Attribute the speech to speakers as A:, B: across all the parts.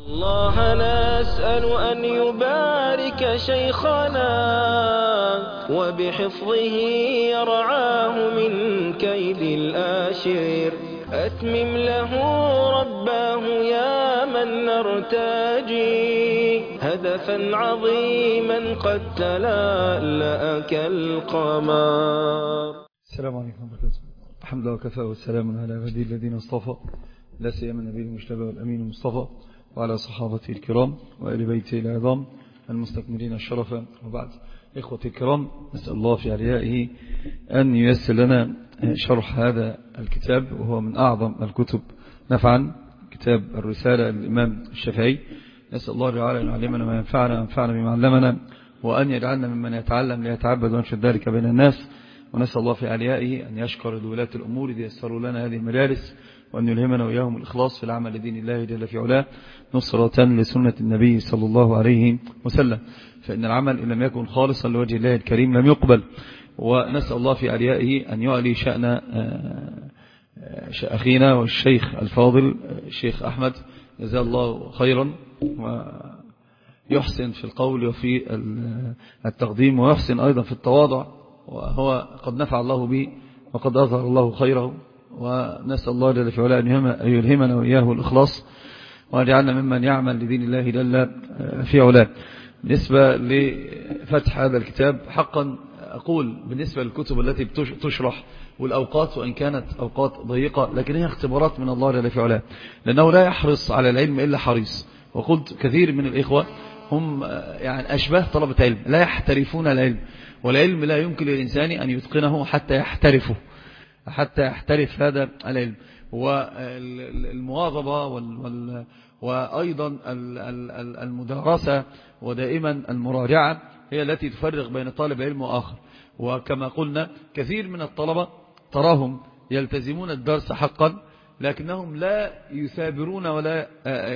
A: الله نسأل أن يبارك شيخنا وبحفظه يرعاه من كيد الآشر. أتمم له رباه يا من نرتجي هدفا عظيما قد تلألأ كالقمر.
B: السلام عليكم ورحمة الله. الحمد لله وكفى والسلام على عباده الذين اصطفى، لا سيما النبي المجتبى والأمين المصطفى وعلى صحابته الكرام وآل بيته العظام المستكملين الشرف، وبعد. إخوتي الكرام، نسأل الله في عليائه أن ييسر لنا شرح هذا الكتاب، وهو من أعظم الكتب نفعا، كتاب الرسالة للإمام الشافعي. نسأل الله تعالى أن يعلمنا ما ينفعنا وينفعنا بما علمنا، وأن يجعلنا ممن يتعلم ليتعبد وينشد ذلك بين الناس. ونسأل الله في عليائه أن يشكر لولاة الأمور إذ يسروا لنا هذه المجالس، وأن يلهمنا وإياهم الإخلاص في العمل لدين الله جل في علاه، نصرة لسنة النبي صلى الله عليه وسلم، فإن العمل إن لم يكن خالصا لوجه الله الكريم لم يقبل. ونسأل الله في عليائه أن يعلي شأن أخينا والشيخ الفاضل الشيخ أحمد، جزاه الله خيرا، ويحسن في القول وفي التقديم، ويحسن أيضا في التواضع، وهو قد نفع الله به وقد أظهر الله خيره. ونسأل الله جل في علاه أن يلهمنا وإياه الإخلاص، ويجعلنا ممن يعمل لدين الله جل في علاه. بالنسبة لفتح هذا الكتاب، حقا أقول بالنسبة للكتب التي تشرح والأوقات، وإن كانت أوقات ضيقة، لكن هي اختبارات من الله جل في علاه، لأنه لا يحرص على العلم إلا حريص. وقلت كثير من الإخوة هم يعني أشباه طلبة علم، لا يحترفون العلم، والعلم لا يمكن للإنسان أن يتقنه حتى يحترفه، حتى يحترف هذا العلم. والمواظبة وأيضا المدارسة ودائما المراجعة هي التي تفرق بين طالب علم وآخر. وكما قلنا كثير من الطلبة تراهم يلتزمون الدرس حقا، لكنهم لا يثابرون ولا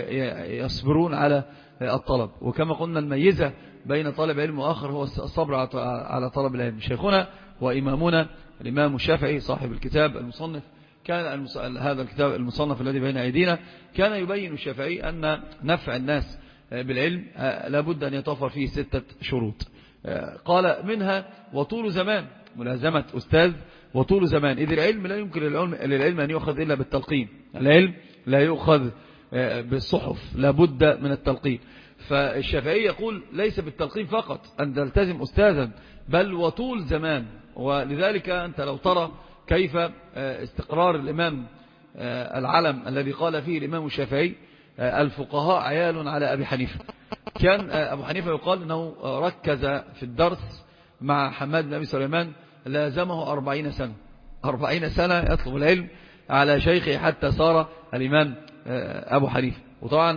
B: يصبرون على الطلب. وكما قلنا الميزة بين طالب علم وآخر هو الصبر على طلب العلم. شيخنا وإمامنا الإمام الشافعي صاحب الكتاب المصنف، كان هذا الكتاب المصنف الذي بين أيدينا كان يبين الشافعي أن نفع الناس بالعلم لابد أن يتوفر فيه 6 شروط. قال منها وطول زمان، ملازمة أستاذ وطول زمان، إذ العلم لا يمكن للعلم أن يؤخذ إلا بالتلقين. العلم لا يؤخذ بالصحف، لابد من التلقين. فالشافعي يقول ليس بالتلقين فقط أن تلتزم أستاذا، بل وطول زمان. ولذلك أنت لو ترى كيف استقرار الإمام العلم الذي قال فيه الإمام الشافعي الفقهاء عيال على أبي حنيفة، كان أبو حنيفة يقال أنه ركز في الدرس مع حماد بن أبي سليمان، لازمه 40 سنة 40 سنة يطلب العلم على شيخه حتى صار الإمام أبو حنيفة. وطبعا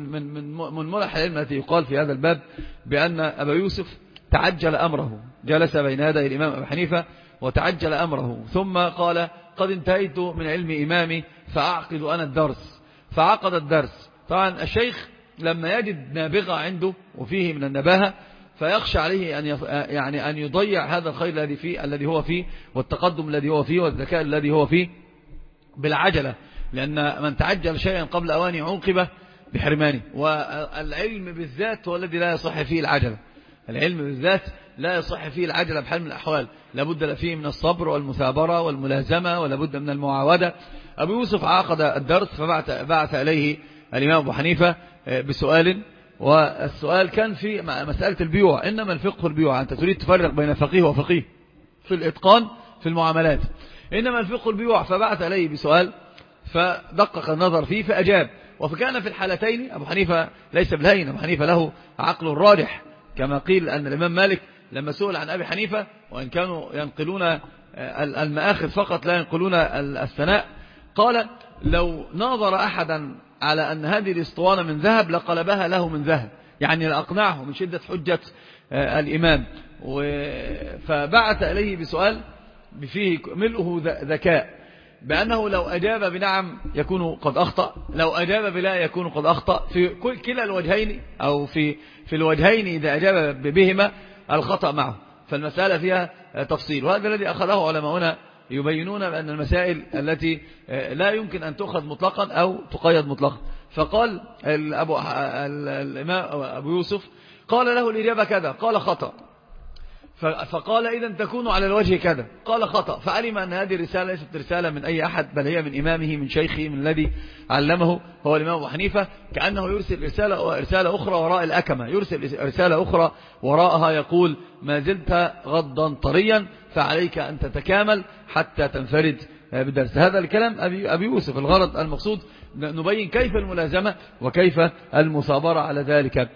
B: من ملح العلم التي يقال في هذا الباب بأن أبا يوسف تعجل أمره، جلس بين يدي الإمام أبو حنيفة وتعجل أمره، ثم قال قد انتهيت من علم إمامي فأعقد أنا الدرس، فعقد الدرس. طبعا الشيخ لما يجد نابغة عنده وفيه من النباهة فيخشى عليه أن يضيع هذا الخير الذي هو فيه، والتقدم الذي هو فيه، والذكاء الذي هو فيه بالعجلة، لأن من تعجل شيئا قبل أواني عوقبه بحرمانه. والعلم بالذات هو الذي لا يصح فيه العجلة، العلم بالذات لا يصح فيه العجلة بحال من الأحوال، لابد فيه من الصبر والمثابرة والملازمة، ولابد من المعاودة. أبو يوسف عقد الدرس فبعث إليه الإمام أبو حنيفة بسؤال، والسؤال كان في مسألة البيوع. إنما الفقه البيوع، أنت تريد تفرق بين فقيه وفقيه في الإتقان في المعاملات، إنما الفقه البيوع. فبعث إليه بسؤال فدقق النظر فيه فأجاب. وفكان في الحالتين أبو حنيفة ليس بالهين، أبو حنيفة له عقل راجح، كما قيل أن الإمام مالك لما سئل عن أبي حنيفة، وإن كانوا ينقلون المآخذ فقط لا ينقلون الثناء، قال لو ناظر أحدا على أن هذه الاسطوانة من ذهب لقلبها له من ذهب، يعني لأقنعه من شدة حجة الإمام. فبعث إليه بسؤال فيه ملؤه ذكاء، بأنه لو أجاب بنعم يكون قد أخطأ، لو أجاب بلا يكون قد أخطأ، في كلا الوجهين أو في الوجهين إذا أجاب بهما الخطأ معه. فالمسألة فيها تفصيل، وهذا الذي أخذه علماؤنا يبينون بأن المسائل التي لا يمكن أن تؤخذ مطلقا أو تقيد مطلقا. فقال الإمام أبو يوسف قال له الإجابة كذا، قال خطأ. فقال إذا تكون على الوجه كذا، قال خطأ. فعلم أن هذه الرسالة ليست رسالة من أي أحد، بل هي من إمامه، من شيخه، من الذي علمه هو الإمام أبو حنيفة. كأنه يرسل رسالة أخرى وراء الأكمة، يرسل رسالة أخرى وراءها يقول ما زلت غضا طريا فعليك أن تتكامل حتى تنفرد بالدرس. هذا الكلام أبي يوسف. الغرض المقصود نبين كيف الملازمة وكيف المثابرة على ذلك.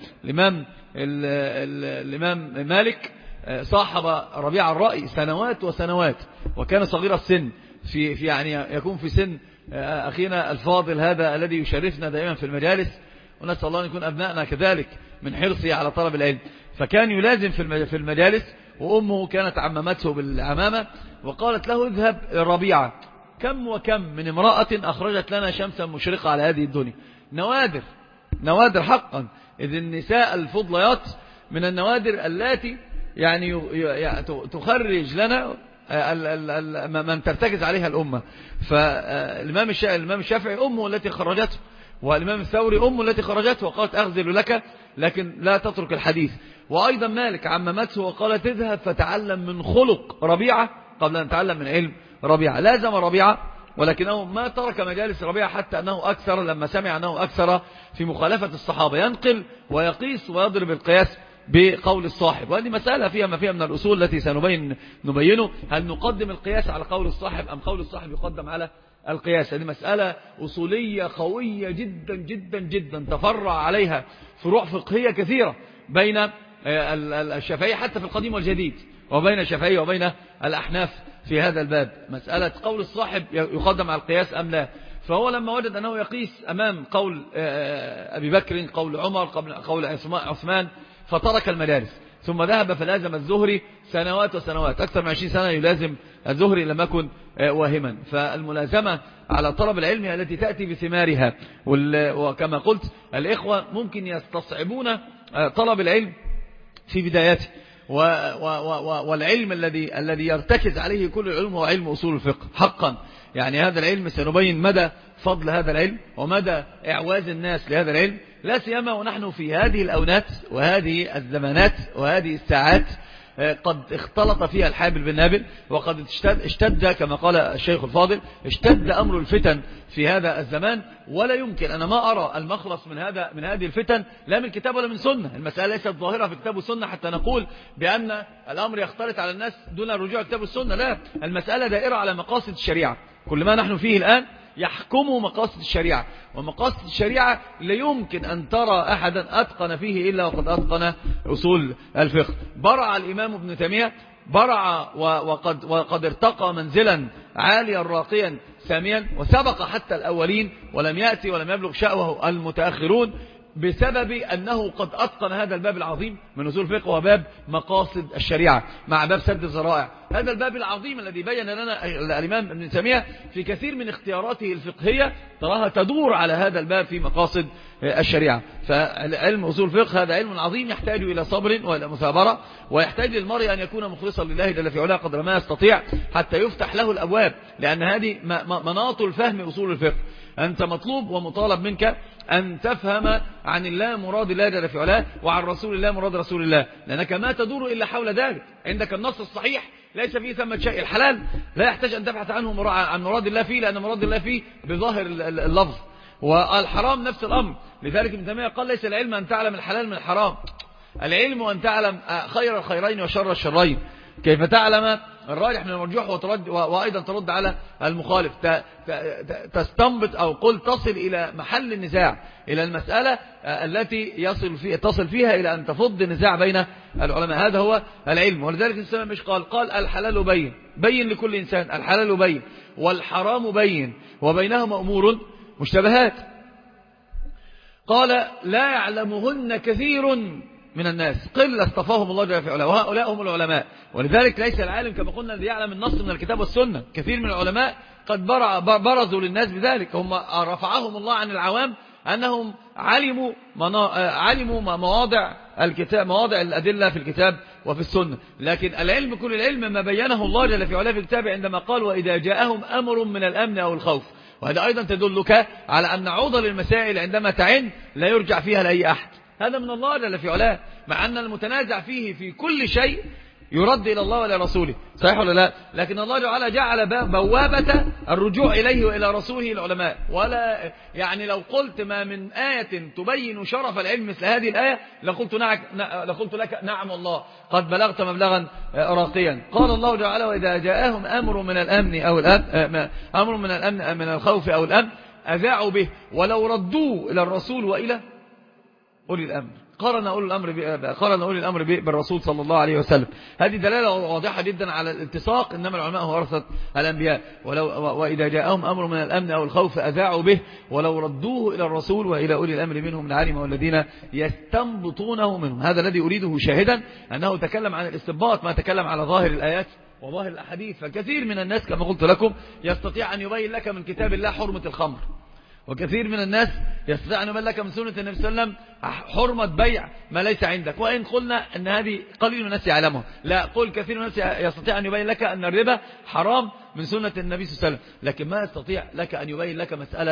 B: الإمام مالك صاحب ربيع الرأي سنوات وسنوات، وكان صغير السن، في يعني يكون في سن أخينا الفاضل هذا الذي يشرفنا دائما في المجالس، ونسأل الله أن يكون أبنائنا كذلك من حرصه على طلب العلم. فكان يلازم في المجالس، وأمه كانت عممته بالعمامة وقالت له اذهب الربيعة. كم وكم من امرأة أخرجت لنا شمسا مشرقة على هذه الدنيا. نوادر حقا، إذ النساء الفضليات من النوادر التي يعني تخرج لنا من ترتكز عليها الأمة. فالإمام الشافعي أمه التي خرجته، والإمام الثوري أمه التي خرجته وقالت أغزل لك لكن لا تترك الحديث. وأيضا مالك عممته وقالت اذهب فتعلم من خلق ربيعة قبل أن تعلم من علم ربيعة. لازم ربيعة، ولكنه ما ترك مجالس ربيعة حتى أنه أكثر، لما سمع أنه أكثر في مخالفة الصحابة، ينقل ويقيس ويضرب القياس بقول الصاحب. وهذه مسألة فيها ما فيها من الأصول التي سنبينه. هل نقدم القياس على قول الصاحب أم قول الصاحب يقدم على القياس؟ هذه مسألة أصولية قوية جدا جدا جدا، تفرع عليها فروع فقهية كثيرة بين الشافعية حتى في القديم والجديد، وبين الشافعية وبين الأحناف في هذا الباب. مسألة قول الصاحب يقدم على القياس أم لا. فهو لما وجد أنه يقيس أمام قول أبي بكر، قول عمر، قول عثمان، فترك المدارس، ثم ذهب فلازم الزهري سنوات وسنوات، أكثر من 20 سنة يلازم الزهري لم يكن واهما. فالملازمة على طلب العلم التي تأتي بثمارها. وكما قلت الإخوة ممكن يستصعبون طلب العلم في بدايته، والعلم الذي يرتكز عليه كل العلم هو علم أصول الفقه حقا. يعني هذا العلم سنبين مدى فضل هذا العلم ومدى إعواز الناس لهذا العلم، لا سيما ونحن في هذه الأونات وهذه الزمانات وهذه الساعات قد اختلط فيها الحابل بالنابل، وقد اشتد كما قال الشيخ الفاضل، اشتد أمر الفتن في هذا الزمان. ولا يمكن، أنا ما أرى المخلص من هذه الفتن لا من كتاب ولا من سنة. المسألة ليست ظاهرة في كتاب والسنة حتى نقول بأن الأمر يختلط على الناس دون رجوع كتاب والسنة، لا، المسألة دائرة على مقاصد الشريعة. كل ما نحن فيه الآن يحكم مقاصد الشريعة، ومقاصد الشريعة لا يمكن أن ترى أحدا أتقن فيه إلا وقد أتقن أصول الفقه. برع الإمام ابن تيمية، برع وقد ارتقى منزلا عاليا راقيا ساميا، وسبق حتى الأولين، ولم يأتي ولم يبلغ شأوه المتأخرون، بسبب أنه قد أتقن هذا الباب العظيم من أصول الفقه، وباب مقاصد الشريعة مع باب سد الذرائع. هذا الباب العظيم الذي بين لنا الإمام ابن تيمية في كثير من اختياراته الفقهية تراها تدور على هذا الباب في مقاصد الشريعة. فعلم أصول الفقه هذا علم عظيم يحتاج إلى صبر وإلى مثابرة، ويحتاج للمرء أن يكون مخلصا لله جل في علاه قدر ما يستطيع حتى يفتح له الأبواب، لأن هذه مناط الفهم أصول الفقه. أنت مطلوب ومطالب منك أن تفهم عن الله مراد الله جل في علاه، وعن رسول الله مراد رسول الله، لأنك ما تدور إلا حول ذلك. عندك النص الصحيح ليس فيه ثمة شيء. الحلال لا يحتاج أن تبحث عنه عن مراد الله فيه، لأن مراد الله فيه بظاهر اللفظ. والحرام نفس الأمر. لذلك ابن تيمية قال ليس العلم أن تعلم الحلال من الحرام، العلم أن تعلم خير الخيرين وشر الشرين، كيف تعلم الراجح من المرجوح وأيضا ترد على المخالف، تستنبط أو قل تصل إلى محل النزاع، إلى المسألة التي تصل فيها إلى أن تفض النزاع بين العلماء. هذا هو العلم. ولذلك الإسلام مش قال الحلال بين لكل إنسان، الحلال بين والحرام بين وبينهما أمور مشتبهات. قال لا يعلمهن كثير من الناس، قل اصطفاهم الله جل في علاه، وهؤلاء هم العلماء. ولذلك ليس العالم كما قلنا الذي يعلم النص من الكتاب والسنة، كثير من العلماء قد برزوا للناس بذلك، هم رفعهم الله عن العوام أنهم علموا مواضع الكتاب، مواضع الأدلة في الكتاب وفي السنة. لكن العلم كل العلم ما بينه الله جل في علاه في الكتاب عندما قال وإذا جاءهم أمر من الأمن أو الخوف وهذا أيضا تدلك على أن عضل المسائل عندما تعن لا يرجع فيها لأي أحد. هذا من الله جل في علاه، مع أن المتنازع فيه في كل شيء يرد إلى الله وإلى رسوله، صحيح ولا لا؟ لكن الله تعالى جعل بوابة الرجوع إليه وإلى رسوله العلماء. ولا يعني لو قلت ما من آية تبين شرف العلم مثل هذه الآية لقلت لك نعم والله قد بلغت مبلغا راقيا. قال الله تعالى: وإذا جاءهم أمر من الأمن أو أمر من الأمن من الخوف أو الأمن أذاعوا به ولو ردوه إلى الرسول وإلى أولي الأمر. قارن أولي الأمر بالرسول صلى الله عليه وسلم. هذه دلالة واضحة جدا على الالتصاق، إنما العلماء هو ورثة الأنبياء. وإذا جاءهم أمر من الأمن أو الخوف أذاعوا به ولو ردوه إلى الرسول وإلى أولي الأمر منهم العالم والذين يستنبطونه منهم. هذا الذي أريده شاهدا أنه تكلم عن الاستنباط، ما تكلم على ظاهر الآيات وظاهر الأحاديث. فكثير من الناس كما قلت لكم يستطيع أن يبين لك من كتاب الله حرمة الخمر، وكثير من الناس يستطيع أن يبين لك من سنة النبي صلى الله عليه وسلم حرمة بيع ما ليس عندك، وإن قلنا أن هذه قليل من الناس يعلمه. لا، قل كثير من الناس يستطيع أن يبين لك أن الربا حرام من سنة النبي صلى الله عليه وسلم، لكن ما يستطيع لك أن يبين لك مسألة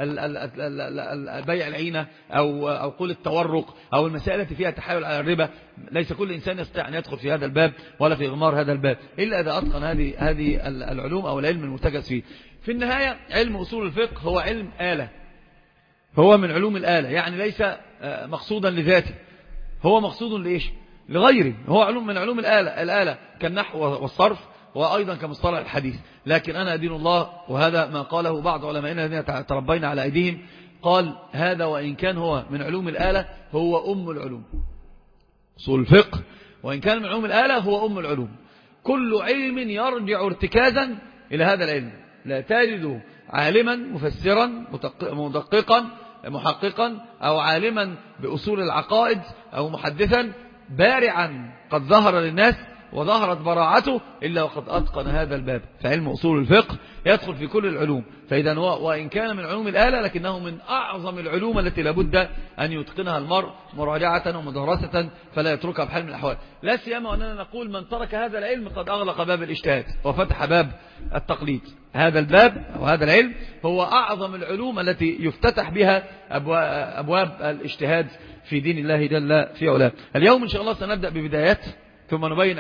B: بيع العينة أو قول التورق أو المسائل التي فيها تحايل على الربا. ليس كل إنسان يستطيع أن يدخل في هذا الباب ولا في غمار هذا الباب إلا إذا أتقن هذه العلوم أو العلم المرتكز فيه. في النهاية علم أصول الفقه هو علم آلة، هو من علوم الآلة، يعني ليس مقصودا لذاته، هو مقصود لإيش؟ لغيره. هو علوم من علوم الآلة كالنحو والصرف وأيضا كمصطلح الحديث. لكن أنا أدين الله، وهذا ما قاله بعض علمائنا الذين تربينا على أيديهم، قال: هذا وإن كان هو من علوم الآلة هو أم العلوم. أصول الفقه وإن كان من علوم الآلة هو أم العلوم. كل علم يرجع ارتكازا إلى هذا العلم. لا تجد عالما مفسرا مدققا محققا أو عالما بأصول العقائد أو محدثا بارعا قد ظهر للناس وظهرت براعته إلا وقد أتقن هذا الباب. فعلم أصول الفقه يدخل في كل العلوم. فإذا وإن كان من علوم الآلة لكنه من أعظم العلوم التي لابد أن يتقنها المرء مراجعة ومدرسة فلا يتركها بحال من الأحوال. لا سيما أننا نقول من ترك هذا العلم قد أغلق باب الاجتهاد وفتح باب التقليد. هذا الباب أو هذا العلم هو أعظم العلوم التي يفتتح بها أبواب الاجتهاد في دين الله جل في علاه. اليوم إن شاء الله سنبدأ ببدايات ثم نبين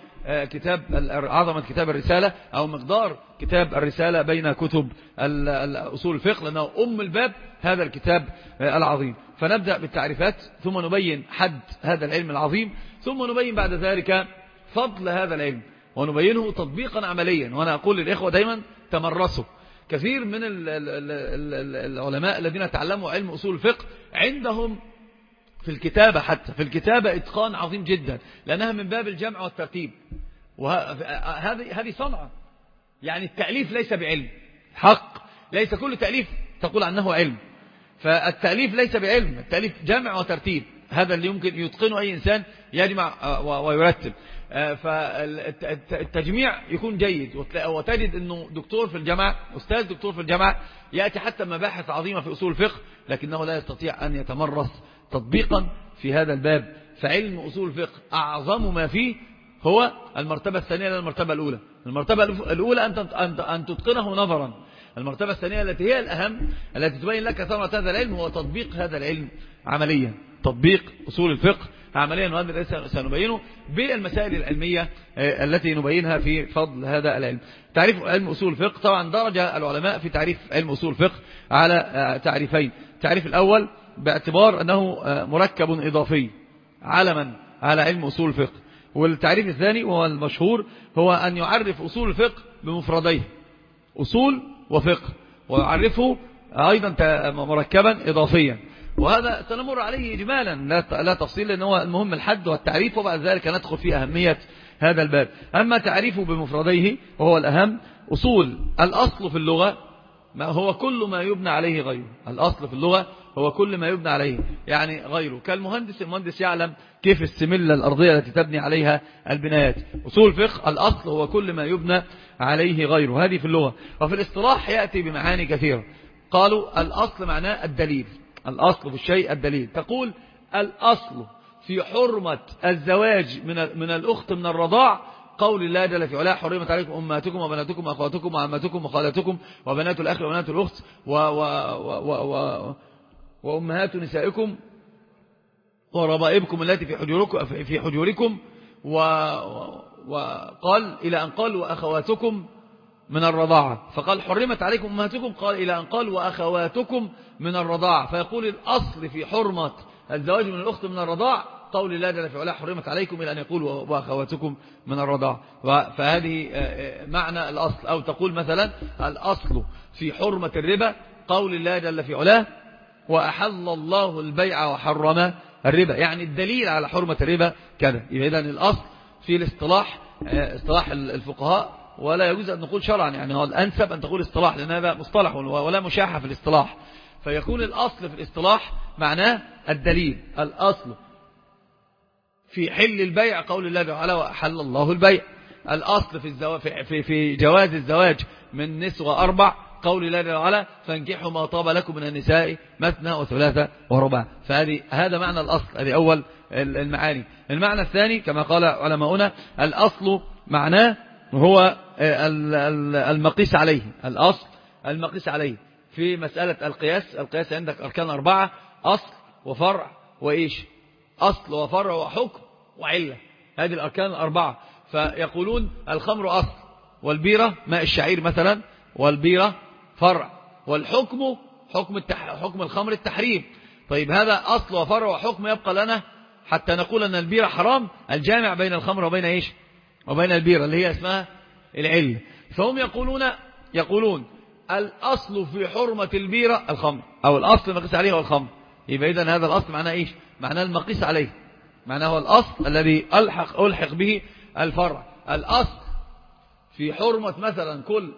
B: عظمة كتاب الرسالة أو مقدار كتاب الرسالة بين كتب أصول الفقه، لأنه أم الباب هذا الكتاب العظيم. فنبدأ بالتعريفات ثم نبين حد هذا العلم العظيم ثم نبين بعد ذلك فضل هذا العلم ونبينه تطبيقا عمليا. وأنا أقول للإخوة دايما تمرسوا. كثير من العلماء الذين تعلموا علم أصول الفقه عندهم في الكتابة، حتى في الكتابة إتقان عظيم جدا، لأنها من باب الجمع والترتيب. وهذه صنعة، يعني التأليف ليس بعلم حق، ليس كل تأليف تقول عنه علم. فالتأليف ليس بعلم، التأليف جمع وترتيب، هذا اللي يمكن يتقنه أي إنسان يجمع ويرتب. فالتجميع يكون جيد، وتجد أنه دكتور في الجامعة، أستاذ دكتور في الجامعة يأتي حتى مباحث عظيمة في أصول الفقه لكنه لا يستطيع أن يتمرس تطبيقا في هذا الباب. فعلم أصول الفقه أعظم ما فيه هو المرتبة الثانية للمرتبة الأولى. المرتبة الأولى أن تتقنه نظرا. المرتبة الثانية التي هي الأهم التي تبين لك ثمرة هذا العلم هو تطبيق هذا العلم عمليا، تطبيق أصول الفقه عمليا. وهذا الذي سنبينه بالمسائل العلمية التي نبينها في فضل هذا العلم. تعريف علم أصول الفقه، طبعا درج العلماء في تعريف علم أصول الفقه على تعريفين. التعريف الأول باعتبار أنه مركب إضافي علما على علم أصول الفقه، والتعريف الثاني وهو المشهور هو أن يعرف أصول الفقه بمفرديه، أصول وفقه، ويعرفه أيضا مركبا إضافيا. وهذا سنمر عليه إجمالا لا تفصيل، لأنه المهم الحد والتعريف، وبعد ذلك ندخل في أهمية هذا الباب. أما تعريفه بمفرديه وهو الأهم، أصول الأصل في اللغة ما هو كل ما يبنى عليه غيره. الأصل في اللغة هو كل ما يبنى عليه يعني غيره. كالمهندس، المهندس يعلم كيف السملة الأرضية التي تبني عليها البنايات. أصول الفقه الأصل هو كل ما يبنى عليه غيره. هذه في اللغة. وفي الاصطلاح يأتي بمعاني كثيرة. قالوا الأصل معناه الدليل، الأصل في الشيء الدليل. تقول الأصل في حرمة الزواج من الأخت من الرضاع قول الله جل في علاه حرمت عليكم أمهاتكم وبناتكم وأخواتكم وعماتكم وخالاتكم وبنات الأخ وبنات الأخت وأمهات نسائكم وربائبكم التي في حجوركم وقال إلى أن قال وأخواتكم من الرضاعة، فقال حرمت عليكم أمهاتكم، قال إلى أن قال وأخواتكم من الرضاعة. فيقول الأصل في حرمة الزواج من الأخت من الرضاع قول الله جل في علاه حرمت عليكم إلى أن يقول وأخواتكم من الرضاعة. فهذه معنى الأصل. أو تقول مثلا الأصل في حرمة الربا قول الله جل في علاه وأحل الله البيع وحرم الربا، يعني الدليل على حرمة الربا كذا. إذن الأصل في الاصطلاح اصطلاح الفقهاء، ولا يجوز أن نقول شرعا، يعني هو الأنسب أن تقول اصطلاح لأن هذا مصطلح ولا مشاحة في الاصطلاح. فيكون الأصل في الاصطلاح معناه الدليل. الأصل في حل البيع قول الله تعالى وأحل الله البيع. الأصل في جواز الزواج من نسوة 4 قول الله تعالى فانكحوا ما طاب لكم من النساء مثنى وثلاثة ورباع. هذا معنى الأصل. هذه أول المعاني. المعنى الثاني كما قال علماؤنا الأصل معناه هو المقيس عليه. الأصل المقيس عليه. في مسألة القياس عندك أركان 4: أصل وفرع وإيش؟ أصل وفرع وحكم وعلة. هذه الأركان 4. فيقولون الخمر أصل، والبيرة ماء الشعير مثلا، والبيرة فرع، والحكم حكم الخمر التحريم. طيب هذا أصل وفرع وحكم يبقى لنا حتى نقول أن البيرة حرام، الجامع بين الخمر وبين إيش؟ وبين البيرة اللي هي اسمها العلة. فهم يقولون الأصل في حرمة البيرة الخمر، أو الأصل المقيس عليه هو الخمر. يبقى إذن هذا الأصل معناه إيش؟ معناه المقيس عليه، معناه هو الأصل الذي ألحق به الفرع. الأصل في حرمة مثلا كل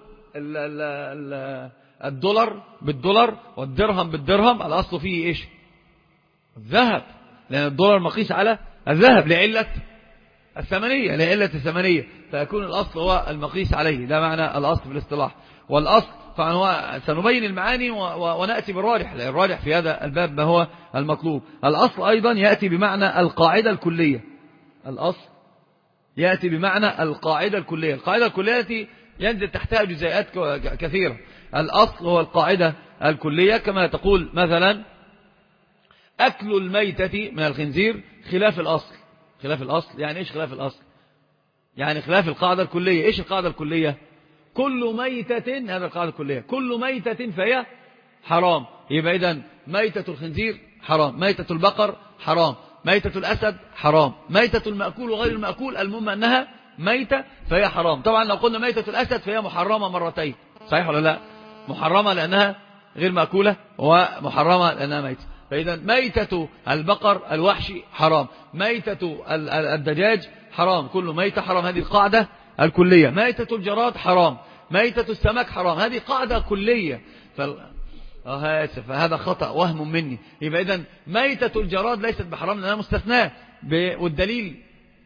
B: الدولار بالدولار والدرهم بالدرهم، الأصل فيه إيش؟ الذهب، لأن الدولار مقيس على الذهب لعلة الثمنية، فيكون الأصل هو المقيس عليه. ده معنى الأصل في الاصطلاح. والأصل فهو سنبين المعاني ونأتي بالراجح، لأن الراجح في هذا الباب ما هو المطلوب. الأصل أيضا يأتي بمعنى القاعدة الكلية. الأصل يأتي بمعنى القاعدة الكلية. القاعدة الكلية التي ينزل تحتها جزيئات كثيرة. الأصل هو القاعدة الكلية، كما تقول مثلا أكل الميتة من الخنزير خلاف الأصل. خلاف الأصل يعني إيش؟ خلاف الأصل يعني خلاف القاعدة الكلية. إيش القاعدة الكلية؟ كل ميتة، هذا القاعدة الكلية، كل ميتة فهي حرام. يبقى إذن ميتة الخنزير حرام، ميتة البقر حرام، ميتة الأسد حرام، ميتة المأكول وغير المأكول، المهم أنها ميتة فهي حرام. طبعا لو قلنا ميتة الأسد فهي محرمة مرتين، صحيح ولا لا؟ محرمة لأنها غير مأكولة، ومحرمة لأنها ميتة. فإذا ميتة البقر الوحشي حرام، ميتة الدجاج حرام، كل ميتة حرام. هذه القاعدة الكلية. ميتة الجراد حرام، ميتة السمك حرام، هذه قاعدة كلية. فهذا خطأ وهم مني. يبقى إذن ميتة الجراد ليست بحرام لأنها مستثناة، والدليل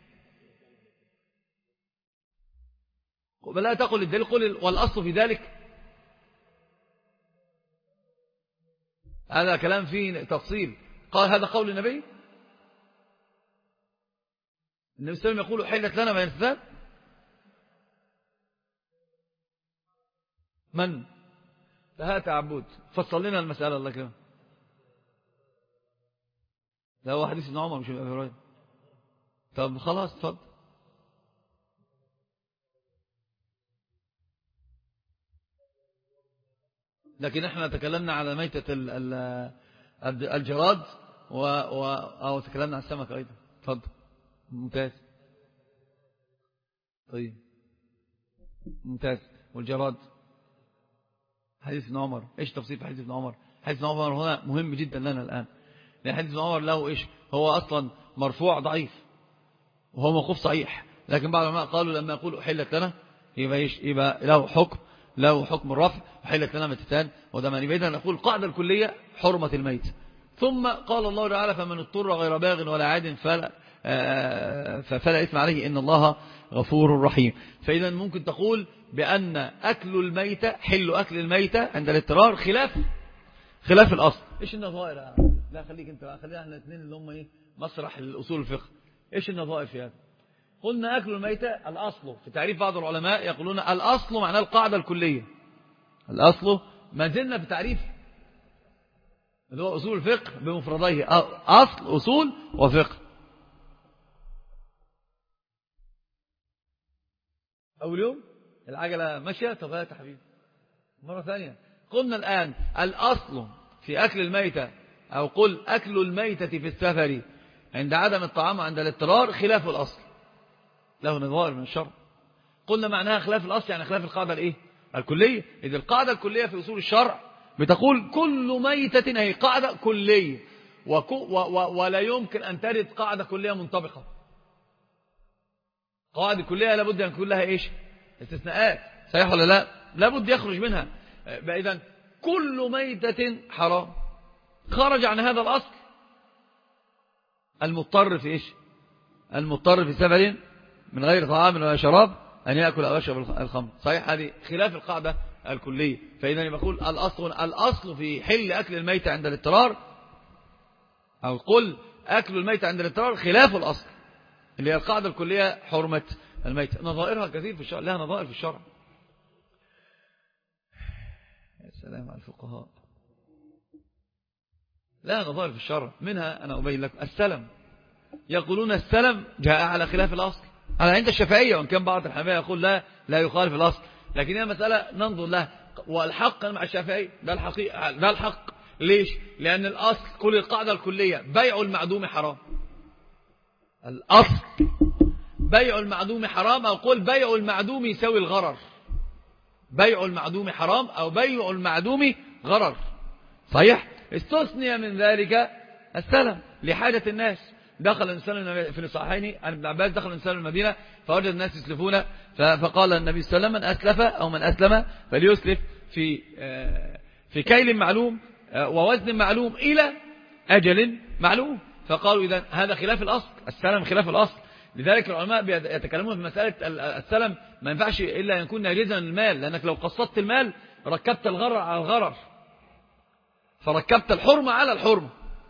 B: لا تقل الدليل، قل والأصل في ذلك. هذا كلام فيه تفصيل. قال هذا قول النبي صلى الله عليه وسلم يقول حلت لنا ما ينسان. من فهات عبود فصل لنا المسألة الله كريم. ده هو حديث ابن عمر مش ابن هريرة. طب خلاص اتفضل. لكن احنا تكلمنا على ميتة الجراد أو تكلمنا عن السمك أيضا. اتفضل. ممتاز. طيب ممتاز. والجراد حديث ابن عمر، ايش تفصيل في حديث ابن عمر؟ حديث ابن عمر هنا مهم جدا لنا الآن، لأن حديث ابن عمر له ايش؟ هو أصلا مرفوع ضعيف وهو موقوف صحيح، لكن بعض العلماء قالوا لما يقول أحلت لنا يبقى له حكم الرفع، أحلت لنا ميتتان ودمان. يبقى إذا نقول قاعدة الكلية حرمة الميت. ثم قال الله تعالى فمن اضطر غير باغ ولا عاد فلا إثم عليه إن الله غفور رحيم. فإذا ممكن تقول بأن أكل الميتة، حل أكل الميتة عند الاضطرار خلاف الأصل. إيش النظائر؟ لا خليك أنت، خلينا احنا الاثنين اللي هم مسرح الأصول الفقه. إيش النظائر في هذا؟ قلنا أكل الميتة الأصل في تعريف بعض العلماء يقولون الأصل معناه القاعدة الكلية. الأصل ما زلنا في تعريف اللي هو أصول الفقه بمفرديه، أصل أصول وفقه. أول يوم العجلة ماشية تغيرت يا حبيبي مرة ثانية. قلنا الآن الأصل في أكل الميتة أو قل أكل الميتة في السفر عند عدم الطعام عند الاضطرار خلاف الأصل له نظائر من الشرع. قلنا معناها خلاف الأصل يعني خلاف القاعدة الإيه؟ الكلية. إذ القاعدة الكلية في أصول الشرع بتقول كل ميتة هي قاعدة كلية ولا يمكن أن ترد قاعدة كلية منطبقة. قاعدة كلية لابد أن يكون لها إيش؟ استثناءات، صحيح ولا لا؟ لابد يخرج منها. إذن كل ميتة حرام. خرج عن هذا الأصل المضطر في إيش؟ المضطر في سفر من غير طعام ولا شراب أن يأكل أو يشرب الخمر، صحيح؟ هذه خلاف القاعدة الكلية. فإذا يقول الأصل في حل أكل الميت عند الاضطرار أو قل أكل الميت عند الاضطرار خلاف الأصل اللي هي القاعدة الكلية حرمة الميت. نظائرها كثير في الشرع، لها نظائر في الشرع. يا سلام على الفقهاء، لها نظائر في الشرع. منها أنا أبين لكم السلم. يقولون السلم جاء على خلاف الأصل على عند الشافعية، وإن كان بعض الحنابلة يقول لا يخالف الأصل، لكن هي مسألة ننظر لها. والحق مع الشافعي ده الحقيقة، ده الحق. ليش؟ لأن الأصل كل القاعدة الكلية بيع المعدوم حرام. الأصل بيع المعدوم حرام، أو قل بيع المعدوم يساوي الغرر. بيع المعدوم حرام أو بيع المعدوم غرر، صحيح؟ استثني من ذلك السلم لحاجة الناس. دخل الإنسان في الصحيحين عن ابن عباس، دخل الإنسان المدينة فوجد الناس يسلفون، فقال النبي صلى الله عليه وسلم من أسلف أو من أسلم فليسلف في كيل معلوم ووزن معلوم إلى أجل معلوم. فقالوا إذا هذا خلاف الأصل، السلم خلاف الأصل. لذلك العلماء يتكلمون في مسألة السلم ما ينفعش إلا أن يكون ناجزا المال، لأنك لو قسطت المال ركبت الغرر على الغرر، فركبت الحرمة على الحرمة.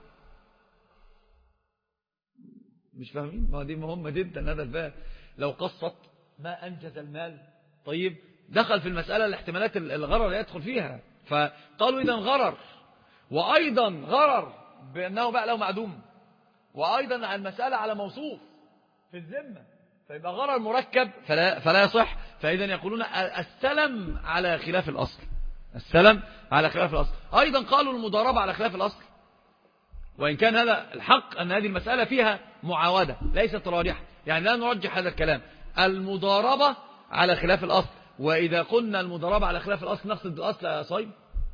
B: مش فاهمين؟ ما دي مهمة جدا هذا الباب. لو قسط ما أنجز المال، طيب دخل في المسألة الاحتمالات الغرر يدخل فيها. فقالوا إذا غرر، وأيضا غرر بأنه بقى له معدوم، وأيضا على المسألة على موصوف في الذمة، فيبقى غرر مركب فلا يصح. فإذا يقولون السلم على خلاف الأصل، السلم على خلاف الأصل. أيضا قالوا المضاربة على خلاف الأصل، وإن كان هذا الحق أن هذه المسألة فيها معاودة ليست راجحة، يعني لا نرجح هذا الكلام. المضاربة على خلاف الأصل، وإذا قلنا المضاربة على خلاف الأصل نقصد الأصل يا صايب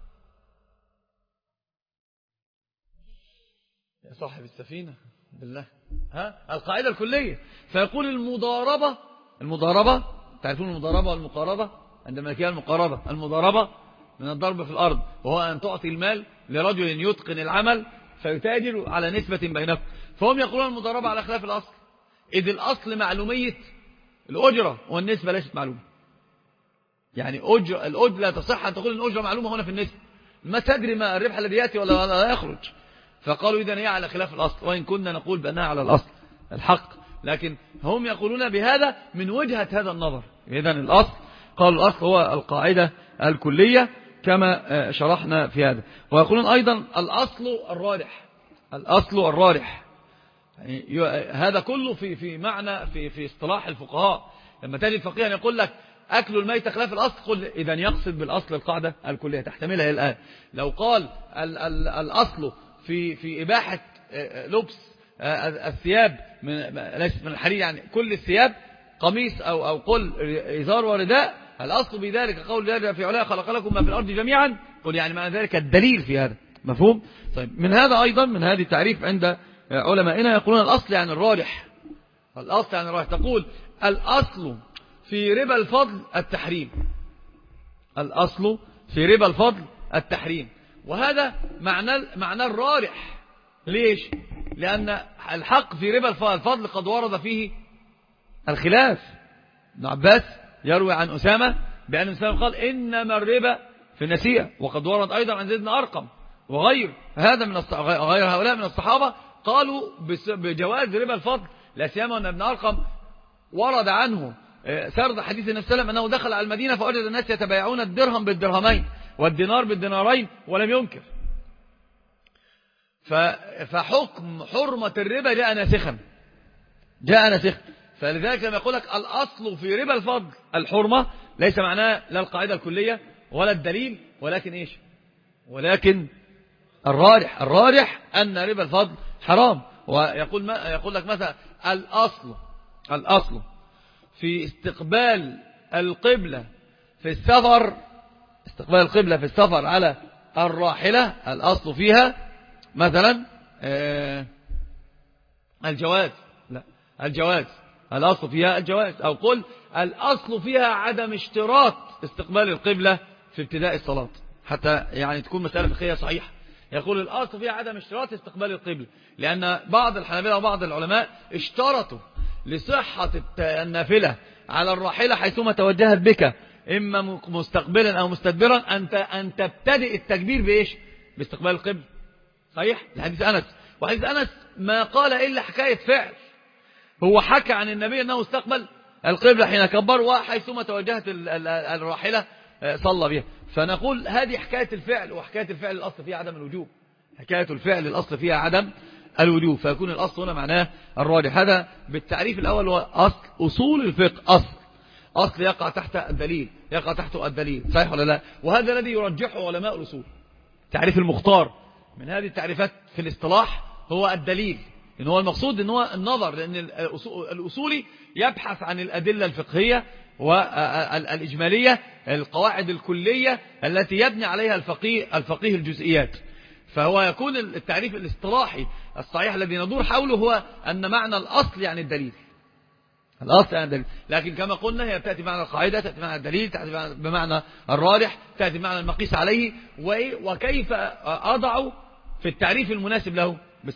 B: يا صاحب السفينة بالله، القاعدة الكلية. فيقول المضاربة تعرفون المضاربة والمقاربة عندما كان المضاربة من الضرب في الأرض، وهو أن تعطي المال لرجل يتقن العمل فيتاجر على نسبة بينكم. فهم يقولون المضاربة على خلاف الأصل، إذ الأصل معلومية الأجرة والنسبة ليست معلومة. يعني الأجرة لا تصح أن تقول الأجرة معلومة هنا في النسبة، ما تدري ما الربح الذي يأتي ولا لا يخرج. فقالوا إذن هي على خلاف الأصل، وإن كنا نقول بأنها على الأصل الحق، لكن هم يقولون بهذا من وجهة هذا النظر. إذن الأصل، قالوا الأصل هو القاعدة الكلية كما شرحنا في هذا. ويقولون أيضا الأصل الراجح يعني هذا كله في معنى في اصطلاح الفقهاء. لما تجد فقيها يقول لك أكل الميت خلاف الأصل، قل إذن يقصد بالأصل القاعدة الكلية تحتملها الآن. لو قال الأصل في إباحة لبس الثياب ليست من الحرير، يعني كل الثياب قميص أو قل إزار ورداء، الأصل بذلك قول الله في علاه خلق لكم ما في الأرض جميعا، قل يعني معنى ذلك الدليل في هذا مفهوم. طيب من هذا أيضا من هذه التعريف عند علمائنا يقولون الأصل يعني الراجح. الأصل يعني الراجح، تقول الأصل في ربا الفضل التحريم، الأصل في ربا الفضل التحريم، وهذا معنى الراجح. ليش؟ لأن الحق في ربا الفضل قد ورد فيه الخلاف. ابن عباس يروي عن أسامة بأن أسامة قال إنما الربا في النسيئة، وقد ورد أيضا عن زيد بن أرقم وغير هذا من غير هؤلاء من الصحابة قالوا بجواز ربا الفضل، لا سيما أن ابن أرقم ورد عنه سرد حديث النبي صلى الله عليه وسلم أنه دخل على المدينة فوجد الناس يتبايعون الدرهم بالدرهمين والدينار بالدينارين ولم ينكر. فحكم حرمة الربا جاء ناسخا. فلذلك لما يقول لك الأصل في ربا الفضل الحرمة، ليس معناه لا القاعدة الكلية ولا الدليل، ولكن إيش؟ ولكن الراجح أن ربا الفضل حرام. يقول لك مثلا الأصل في استقبال القبلة في السفر على الراحلة، الأصل فيها مثلا الجواز. لا، الجواز الأصل فيها الجواز، أو قل الأصل فيها عدم اشتراط استقبال القبلة في ابتداء الصلاة، حتى يعني تكون مسألة فقهية صحيحة. يقول الأصل فيها عدم اشتراط استقبال القبلة، لأن بعض الحنابلة وبعض العلماء اشترطوا لصحة النافلة على الراحلة حيثما توجهت بك، إما مستقبلا أو مستدبرا، أن تبتدئ التكبير بإيش؟ باستقبال القبلة. صحيح؟ حديث أنس، وحديث أنس ما قال إلا حكاية فعل، هو حكى عن النبي أنه استقبل القبلة حين كبر، وحيثما توجهت الراحلة صلى بها. فنقول هذه حكاية الفعل، وحكاية الفعل الأصل فيها عدم الوجوب. حكاية الفعل الأصل فيها عدم الوجوب، فيكون الأصل هنا معناه الراجح. هذا بالتعريف الأول هو أصول الفقه. أصل يقع تحت الدليل، يقع تحته الدليل، صحيح ولا لا؟ وهذا الذي يرجحه علماء الأصول. تعريف المختار من هذه التعريفات في الاصطلاح هو الدليل، إن هو المقصود إن هو النظر، لأن الأصولي يبحث عن الأدلة الفقهية والإجمالية، القواعد الكلية التي يبني عليها الفقيه الجزئيات. فهو يكون التعريف الاصطلاحي الصحيح الذي ندور حوله هو أن معنى الأصل يعني الدليل، الأصل يعني الدليل. لكن كما قلنا هي تأتي معنى القاعدة، تأتي معنى الدليل، تأتي بمعنى الراجح، تأتي بمعنى المقيس عليه، وكيف أضع في التعريف المناسب له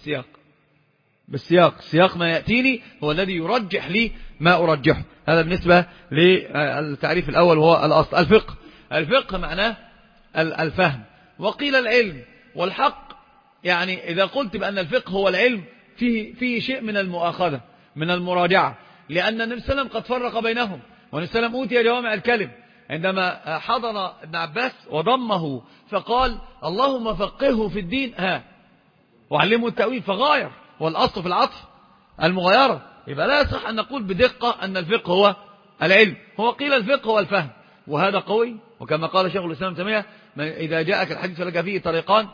B: بالسياق. السياق ما يأتيني هو الذي يرجح لي ما أرجحه. هذا بالنسبة للتعريف الأول وهو الأصل. الفقه معناه الفهم، وقيل العلم والحق. يعني إذا قلت بأن الفقه هو العلم فيه شيء من المؤاخذة، من المراجعة، لأن النبي صلى الله عليه وسلم قد فرق بينهم، والنبي صلى الله عليه وسلم أوتي جوامع الكلم عندما حضن ابن عباس وضمه فقال اللهم فقهه في الدين وعلمه التأويل، فغاير. والأصل في العطف المغايرة. يبقى لا يصح أن نقول بدقة أن الفقه هو العلم، هو قيل الفقه هو الفهم، وهذا قوي. وكما قال شيخ الإسلام ابن تيمية إذا جاءك الحديث فلك فيه طريقان،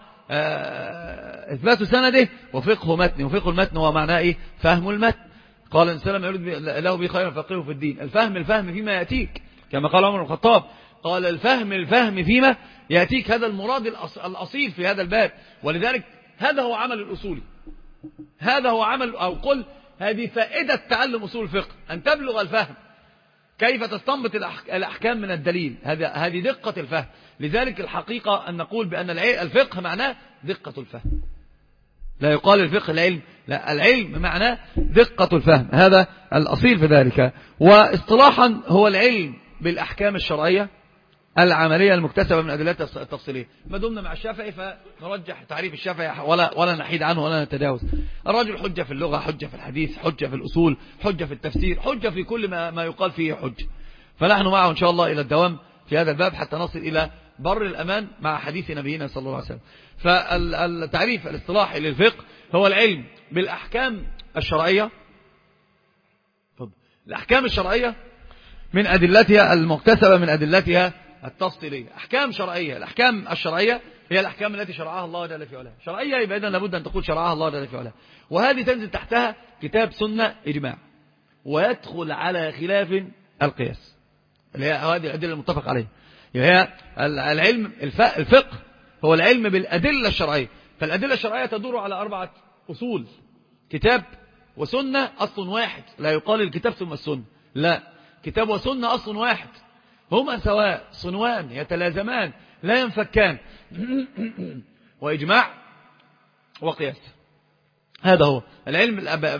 B: إثبات سنده وفقه متن. وفقه المتن هو معناه إيه؟ فهم المتن. قال النبي صلى الله عليه وسلم يريد له به خيرا فقهه في الدين. الفهم فيما يأتيك، كما قال عمر بن الخطاب، قال الفهم فيما يأتيك. هذا المراد الأصيل في هذا الباب. ولذلك هذا هو عمل الأصولي، هذا هو عمل، أو قل هذه فائدة تعلم أصول الفقه، أن تبلغ الفهم، كيف تستنبط الأحكام من الدليل. هذه دقة الفهم. لذلك الحقيقة أن نقول بأن الفقه معناه دقة الفهم، لا يقال الفقه العلم، لا، العلم معناه دقة الفهم. هذا الأصيل في ذلك. واصطلاحا هو العلم بالأحكام الشرعية العملية المكتسبة من أدلة التفصيلية. ما دمنا مع الشافعي فنرجح تعريف الشافعي ولا نحيد عنه ولا نتجاوز. الرجل حجة في اللغة، حجة في الحديث، حجة في الأصول، حجة في التفسير، حجة في كل ما يقال فيه حجة. فنحن معه إن شاء الله إلى الدوام في هذا الباب حتى نصل إلى بر الأمان مع حديث نبينا صلى الله عليه وسلم. فالتعريف الاصطلاحي للفقه هو العلم بالأحكام الشرعية، الأحكام الشرعية من أدلتها المكتسبة من أدلتها التفصيلية. أحكام شرعية، الأحكام الشرعية هي الأحكام التي شرعها الله جل في علاه. شرعية يبقى إذن لابد أن تقول شرعها الله جل في علاه، وهذه تنزل تحتها كتاب سنة إجماع، ويدخل على خلاف القياس اللي هي هذه الأدلة المتفق عليها. هي العلم الفقه هو العلم بالأدلة الشرعية. فالأدلة الشرعية تدور على 4 أصول: كتاب وسنة أصل واحد، لا يقال الكتاب ثم السنة، لا، كتاب وسنة أصل واحد، هما سواء صنوان يتلازمان لا ينفكان، وإجماع وقياس. هذا هو العلم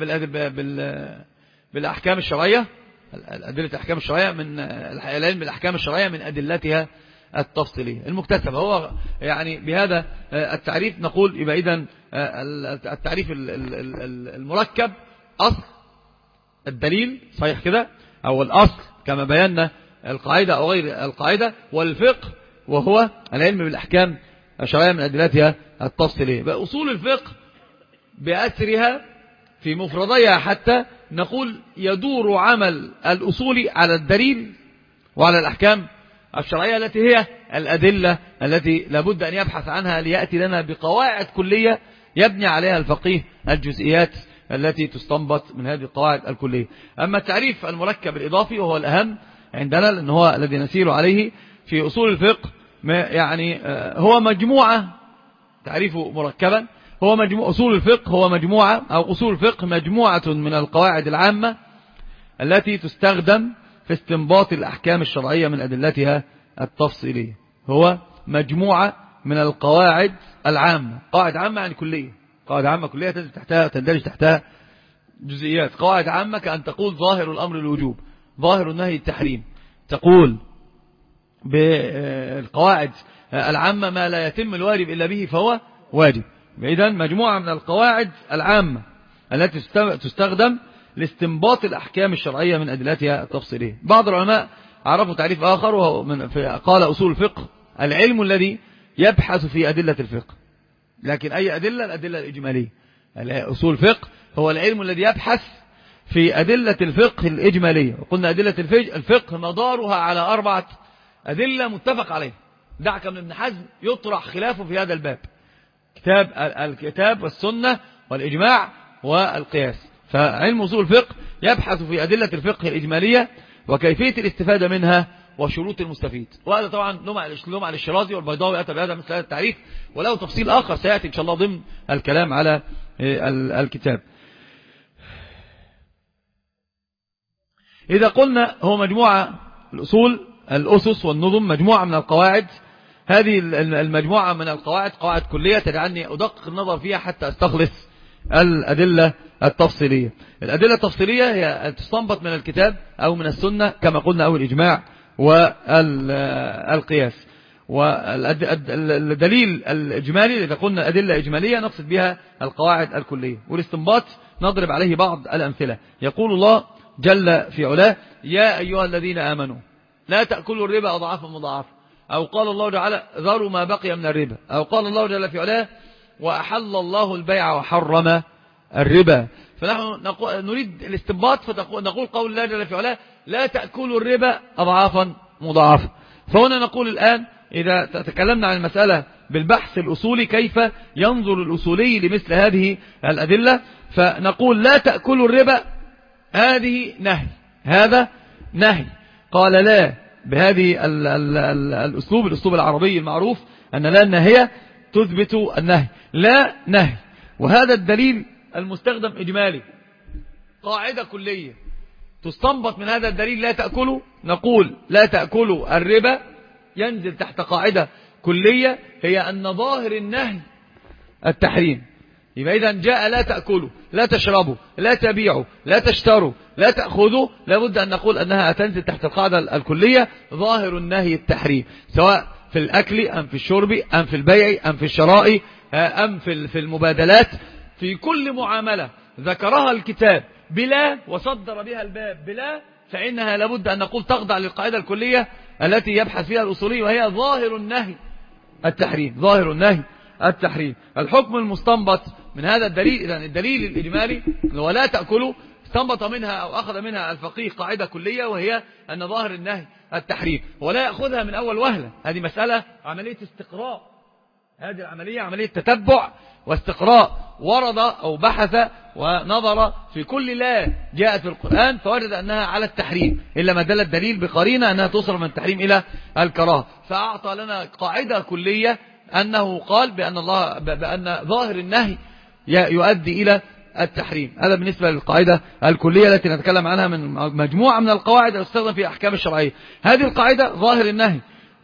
B: بالأحكام الشرعية، الأدلة الأحكام الشرعية من العلم بالأحكام الشرعية من أدلتها التفصيلية المكتسبة. هو يعني بهذا التعريف نقول يبقى إذن التعريف المركب: أصل، الدليل صحيح كده، أو الأصل كما بينا القاعدة أو غير القاعدة، والفقه وهو العلم بالأحكام الشرعية من أدلتها التفصيلية. أصول الفقه بأسرها في مفرديها حتى نقول يدور عمل الأصول على الدليل وعلى الأحكام الشرعية التي هي الأدلة التي لابد أن يبحث عنها ليأتي لنا بقواعد كلية يبني عليها الفقيه الجزئيات التي تستنبط من هذه القواعد الكلية. أما التعريف المركب الإضافي وهو الأهم عندنا لأن هو الذي نسير عليه في أصول الفقه، يعني هو مجموعة، تعريفه مركبا هو أصول الفقه هو مجموعة، أو أصول الفقه مجموعة من القواعد العامة التي تستخدم في استنباط الأحكام الشرعية من أدلتها التفصيلية. هو مجموعة من القواعد العامة، قواعد عامة يعني كلية، قواعد عامة كلية تندرج تحتها جزئيات. قواعد عامة كأن تقول ظاهر الأمر الوجوب، ظاهر النهي التحريم. تقول بالقواعد العامة ما لا يتم الواجب إلا به فهو واجب. إذن مجموعة من القواعد العامة التي تستخدم لاستنباط الأحكام الشرعية من أدلتها التفصيلية. بعض العلماء عرفوا تعريف آخر وهو قال أصول الفقه العلم الذي يبحث في أدلة الفقه. لكن أي أدلة؟ الأدلة الإجمالية. أصول الفقه هو العلم الذي يبحث في أدلة الفقه الإجمالية. وقلنا أدلة الفقه مدارها على 4 أدلة متفق عليها، دعك من ابن حزم يطرح خلافه في هذا الباب، الكتاب والسنة والإجماع والقياس. فعلم أصول الفقه يبحث في أدلة الفقه الإجمالية وكيفية الاستفادة منها وشروط المستفيد. وهذا طبعا لمع الشرازي والبيضاوي أتى بهذا مثل هذا التعريف، وله تفصيل آخر سيأتي إن شاء الله ضمن الكلام على الكتاب. إذا قلنا هو مجموعة الأصول الأسس والنظم، مجموعة من القواعد. هذه المجموعة من القواعد قواعد كلية تجعلني أدقق النظر فيها حتى أستخلص الأدلة التفصيلية. الأدلة التفصيلية هي تستنبط من الكتاب أو من السنة كما قلنا، أو الإجماع والقياس. والدليل الإجمالي إذا قلنا أدلة إجمالية نقصد بها القواعد الكلية. والاستنباط نضرب عليه بعض الأمثلة. يقول الله جل في علاه يا أيها الذين آمنوا لا تأكلوا الربا أضعافا مضاعفة، أو قال الله تعالى ذروا ما بقي من الربا، أو قال الله جل في علاه وأحل الله البيع وحرم الربا. فنحن نريد الاستنباط فنقول قول الله جل في علاه لا تأكلوا الربا أضعافا مضاعفة. فهنا نقول الآن إذا تكلمنا عن المسألة بالبحث الأصولي كيف ينظر الأصولي لمثل هذه الأدلة، فنقول لا تأكلوا الربا هذه نهي، هذا نهي. قال لا بهذه الأسلوب العربي المعروف أن لا النهية تثبت النهي، لا نهي. وهذا الدليل المستخدم إجمالي، قاعدة كلية تستنبط من هذا الدليل لا تأكلوا. نقول لا تأكلوا الربا ينزل تحت قاعدة كلية هي أن ظاهر النهي التحريم. يبقى إذا جاء لا تأكلوا، لا تشربوا، لا تبيعوا، لا تشتروا، لا تأخذوا، لابد أن نقول أنها تنزل تحت القاعدة الكلية ظاهر النهي التحريم، سواء في الأكل أم في الشرب أم في البيع أم في الشراء أم في المبادلات. في كل معاملة ذكرها الكتاب بلا وصدر بها الباب بلا، فإنها لابد أن نقول تخضع للقاعدة الكلية التي يبحث فيها الأصولي، وهي ظاهر النهي التحريم، ظاهر النهي التحريم. الحكم المستنبط من هذا الدليل، إذن الدليل الإجمالي ولا تأكلوا استنبط منها أو أخذ منها الفقيه قاعدة كلية، وهي أن ظاهر النهي التحريم، ولا يأخذها من أول وهلة. هذه مسألة عملية استقراء، هذه العملية عملية تتبع واستقراء، ورد أو بحث ونظر في كل لا جاءت في القرآن فوجد أنها على التحريم، إلا ما دل الدليل بقرينة أنها تصرف من التحريم إلى الكراهة، فأعطى لنا قاعدة كلية أنه قال بأن ظاهر النهي يؤدي إلى التحريم. هذا بالنسبة للقاعدة الكلية التي نتكلم عنها من مجموعة من القواعد التي تستخدم في أحكام الشرعية. هذه القاعدة ظاهر النهي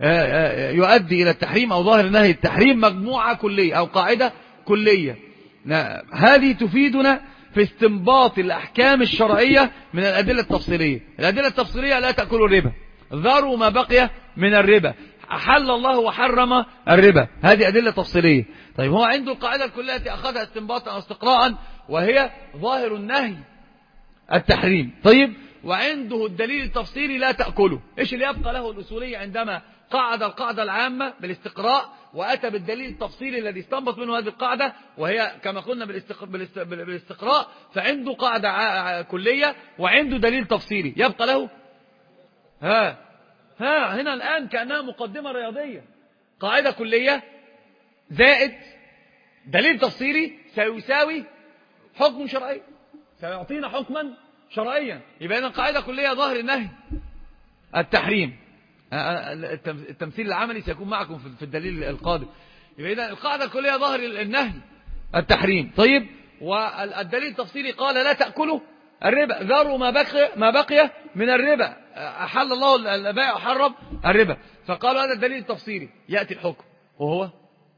B: يؤدي إلى التحريم أو ظاهر النهي التحريم مجموعة كلية أو قاعدة كلية. هذه تفيدنا في استنباط الأحكام الشرعية من الأدلة التفصيلية. الأدلة التفصيلية لا تأكلوا الربا، ذروا ما بقي من الربا، أحل الله وحرم الربا، هذه أدلة تفصيلية. طيب هو عنده القاعدة الكلية التي أخذها استنباطا أو استقراء، وهي ظاهر النهي التحريم. طيب، وعنده الدليل التفصيلي لا تأكله. إيش اللي يبقى له الأصولي عندما قعد القاعدة العامة بالاستقراء وأتى بالدليل التفصيلي الذي استنبط منه هذه القاعدة، وهي كما قلنا بالاستقراء، فعنده قاعدة كلية وعنده دليل تفصيلي، يبقى له هنا الآن كأنها مقدمة رياضية. قاعدة كلية زائد دليل تفصيلي سيساوي حكم شرعي، سيعطينا حكما شرعيا. يبقى إذن قاعدة كلية ظاهر النهي التحريم. التمثيل العملي سيكون معكم في الدليل القادم. يبقى إذن القاعدة الكلية ظاهر النهي التحريم. طيب، والدليل التفصيلي قال لا تأكلوا الربا، ذروا ما بقي من الربا، أحل الله البيع وحرم الربا. فقالوا هذا الدليل التفصيلي. يأتي الحكم وهو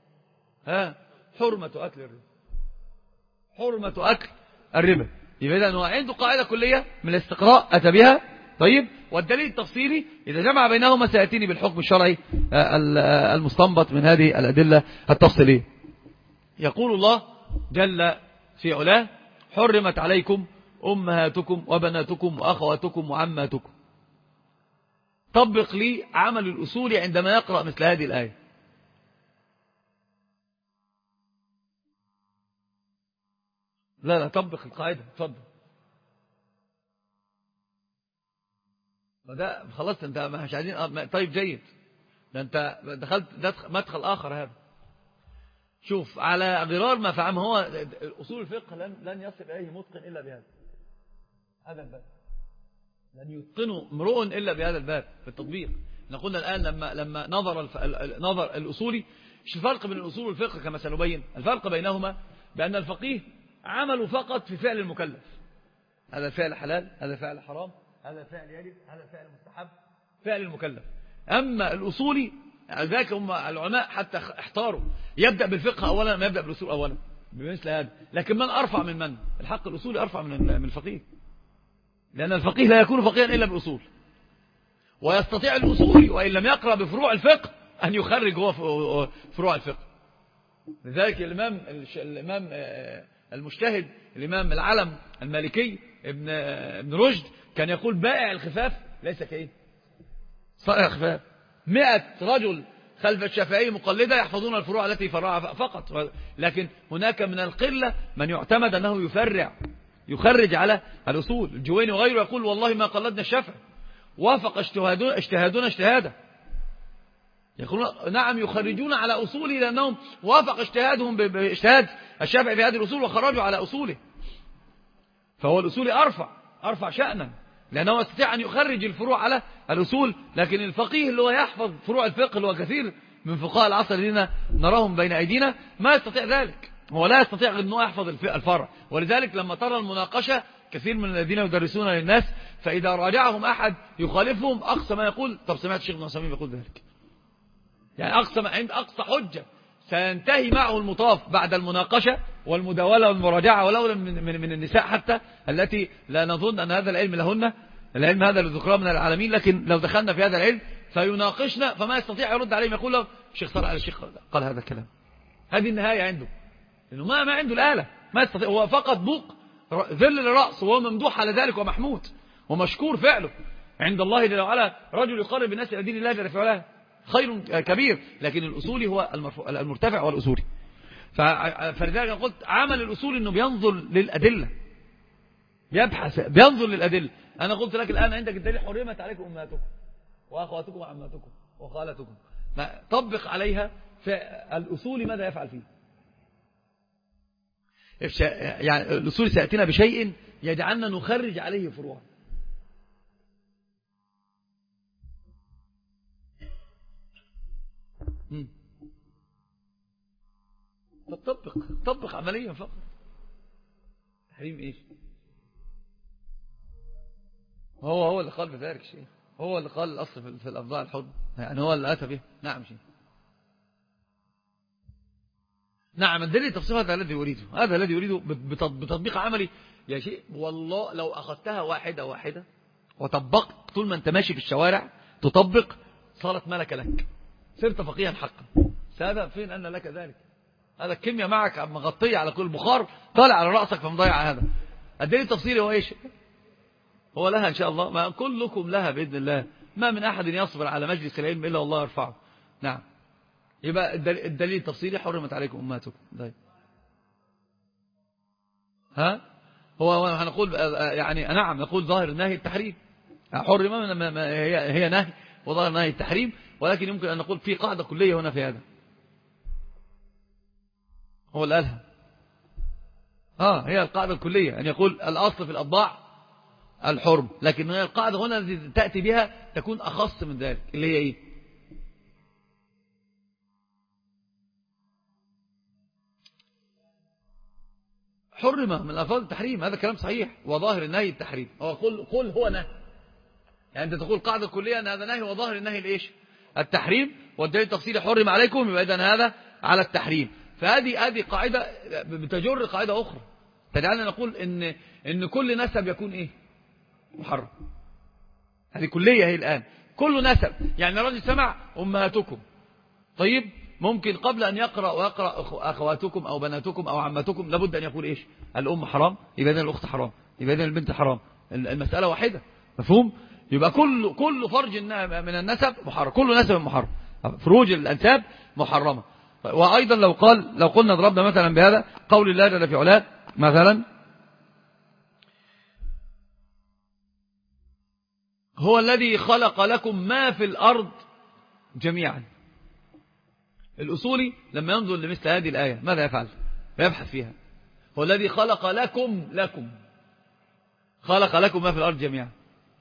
B: حرمة أكل الربا، حرمة أكل الربا. يبقى إذن هو عنده قاعدة كلية من الاستقراء أتى بها. طيب، والدليل التفصيلي إذا جمع بينهما سيأتيني بالحكم الشرعي المستنبط من هذه الأدلة التفصيلية. يقول الله جل في علاه: حرمت عليكم أمهاتكم وبناتكم وأخواتكم وعماتكم. طبق لي عمل الأصول عندما يقرأ مثل هذه الآية. لا طبق القاعدة، اتفضل. ده خلاص انت مش عايزين. طيب جيد، ده انت دخلت مدخل آخر. هذا شوف على غرار ما فهم هو أصول الفقه لن يصل إليه متقن إلا بهذا الباب، لن يتقنه امرؤ إلا بهذا الباب في التطبيق. قلنا الآن لما نظر الأصولي، ايش الفرق بين الأصول والفقه كما سنبين؟ الفرق بينهما بأن الفقيه عمله فقط في فعل المكلف، هذا فعل حلال، هذا فعل حرام، هذا فعل يجب، هذا فعل مستحب، فعل المكلف. أما الأصولي ذاك هم العلماء حتى احتاروا، يبدأ بالفقه أولا ما يبدأ بالأصول أولا بمثل هذا. لكن من أرفع من الحق الأصولي أرفع من الفقيه، لأن الفقيه لا يكون فقيها إلا بالأصول، ويستطيع الأصولي وإن لم يقرأ بفروع الفقه أن يخرج هو فروع الفقه. لذلك الإمام المجتهد الإمام العلم المالكي ابن رشد كان يقول: بائع الخفاف ليس كإيه صائع الخفاف. 100 رجل خلف الشافعي مقلدة يحفظون الفروع التي فرعها فقط، لكن هناك من القلة من يعتمد أنه يخرج على الأصول. الجويني وغيره يقول: والله ما قلدنا الشافعي، وافق اجتهادنا اجتهادا. يقولون نعم يخرجون على أصوله لأنهم وافق اجتهادهم باجتهاد الشافعي في هذه الأصول وخرجوا على أصوله. فهو الأصولي أرفع شأنا لأنه يستطيع أن يخرج الفروع على الأصول. لكن الفقيه اللي هو يحفظ فروع الفقه اللي هو كثير من فقهاء العصر الذين نراهم بين أيدينا ما يستطيع ذلك، هو لا يستطيع أنه يحفظ الفرع. ولذلك لما ترى المناقشة كثير من الذين يدرسون للناس فإذا راجعهم أحد يخالفهم أقصى ما يقول: طب سمعت الشيخ ابن عثيمين يقول ذلك، يعني عند أقصى حجة سينتهي معه المطاف بعد المناقشة والمداولة والمراجعة، ولولا من النساء حتى التي لا نظن أن هذا العلم لهن، العلم هذا للذكرى من العالمين، لكن لو دخلنا في هذا العلم فيناقشنا فما يستطيع يرد عليهم، يقول له: الشيخ صار على الشيخ قال هذا الكلام. هذه النهاية عنده، لأنه ما عنده الآلة، ما يستطيع، هو فقط بوق ذل للرأس، وهو ممدوح على ذلك ومحمود ومشكور فعله عند الله جل وعلا. رجل يقرب الناس إلى دين الله جل وعلا خير كبير، لكن الأصولي هو المرتفع والأصولي. فلذلك قلت عمل الأصول أنه بينظر للأدلة، بينظر للأدلة. أنا قلت لك الآن عندك الدليل: حرمت عليكم أمهاتكم وأخواتكم وعماتكم وخالاتكم. طبق عليها الأصولي ماذا يفعل فيه؟ يعني الأصول سيأتينا بشيء يجعلنا نخرج عليه فروعا. طبق عمليا فقط. تحريم ايش؟ هو اللي قال بذلك شيء، هو اللي قال الأصل في الأفضاء الحضن، يعني هو اللي أتى به. نعم شيء، نعم الدليل تفصيل هذا الذي يريده بتطبيق عملي يا شيء. والله لو أخذتها واحدة وطبقت طول ما أنت ماشي في الشوارع تطبق صارت ملك لك، صرت فقيها حقا. هذا فين أن لك ذلك؟ هذا الكيمياء معك مغطية على كل بخار طالع على رأسك فمضيع. هذا الدليل التفصيلي هو إيش؟ هو لها إن شاء الله، ما كلكم لها بإذن الله، ما من أحد يصبر على مجلس العلم إلا الله يرفعه. نعم. يبقى الدليل التفصيلي حرمت عليكم أمهاتكم. طيب ها، هو هنقول يعني نعم، نقول ظاهر النهي التحريم، حرم هي نهي، وظاهر النهي التحريم، ولكن يمكن أن نقول في قاعدة كلية هنا في هذا، هو اللي قالها. هي القاعدة الكلية أن يقول الأصل في الأضاع الحرم، لكن هي القاعدة هنا التي تأتي بها تكون أخص من ذلك، اللي هي إيه؟ حرمة من الألفاظ التحريم، هذا كلام صحيح، وظاهر النهي التحريم. هو قل هو نهي، يعني أنت تقول قاعدة كلية أن هذا نهي، وظاهر النهي الإيش؟ التحريم، والدليل التفصيلي حرم عليكم، يبقى إذن هذا على التحريم. فهذه قاعدة بتجر قاعدة أخرى تجعلنا نقول إن كل نسب يكون إيه؟ محرم. هذه كلية هي الآن، كل نسب، يعني رجل سمع أمهاتكم، طيب ممكن قبل أن يقرأ ويقرأ أخواتكم أو بناتكم أو عماتكم لابد أن يقول إيش؟ الأم حرام، يبقى إذن الأخت حرام، يبقى إذن البنت حرام، المسألة واحدة، مفهوم؟ يبقى كل فرج من النسب محرم، كل نسب محرم، فروج الأنساب محرمة. وأيضا لو قلنا ضربنا مثلا بهذا قول الله جل في علاه مثلا: هو الذي خلق لكم ما في الأرض جميعا. الأصولي لما ينظر لمثل هذه الآية ماذا يفعل؟ يبحث فيها. هو الذي خلق لكم خلق لكم ما في الأرض جميعا.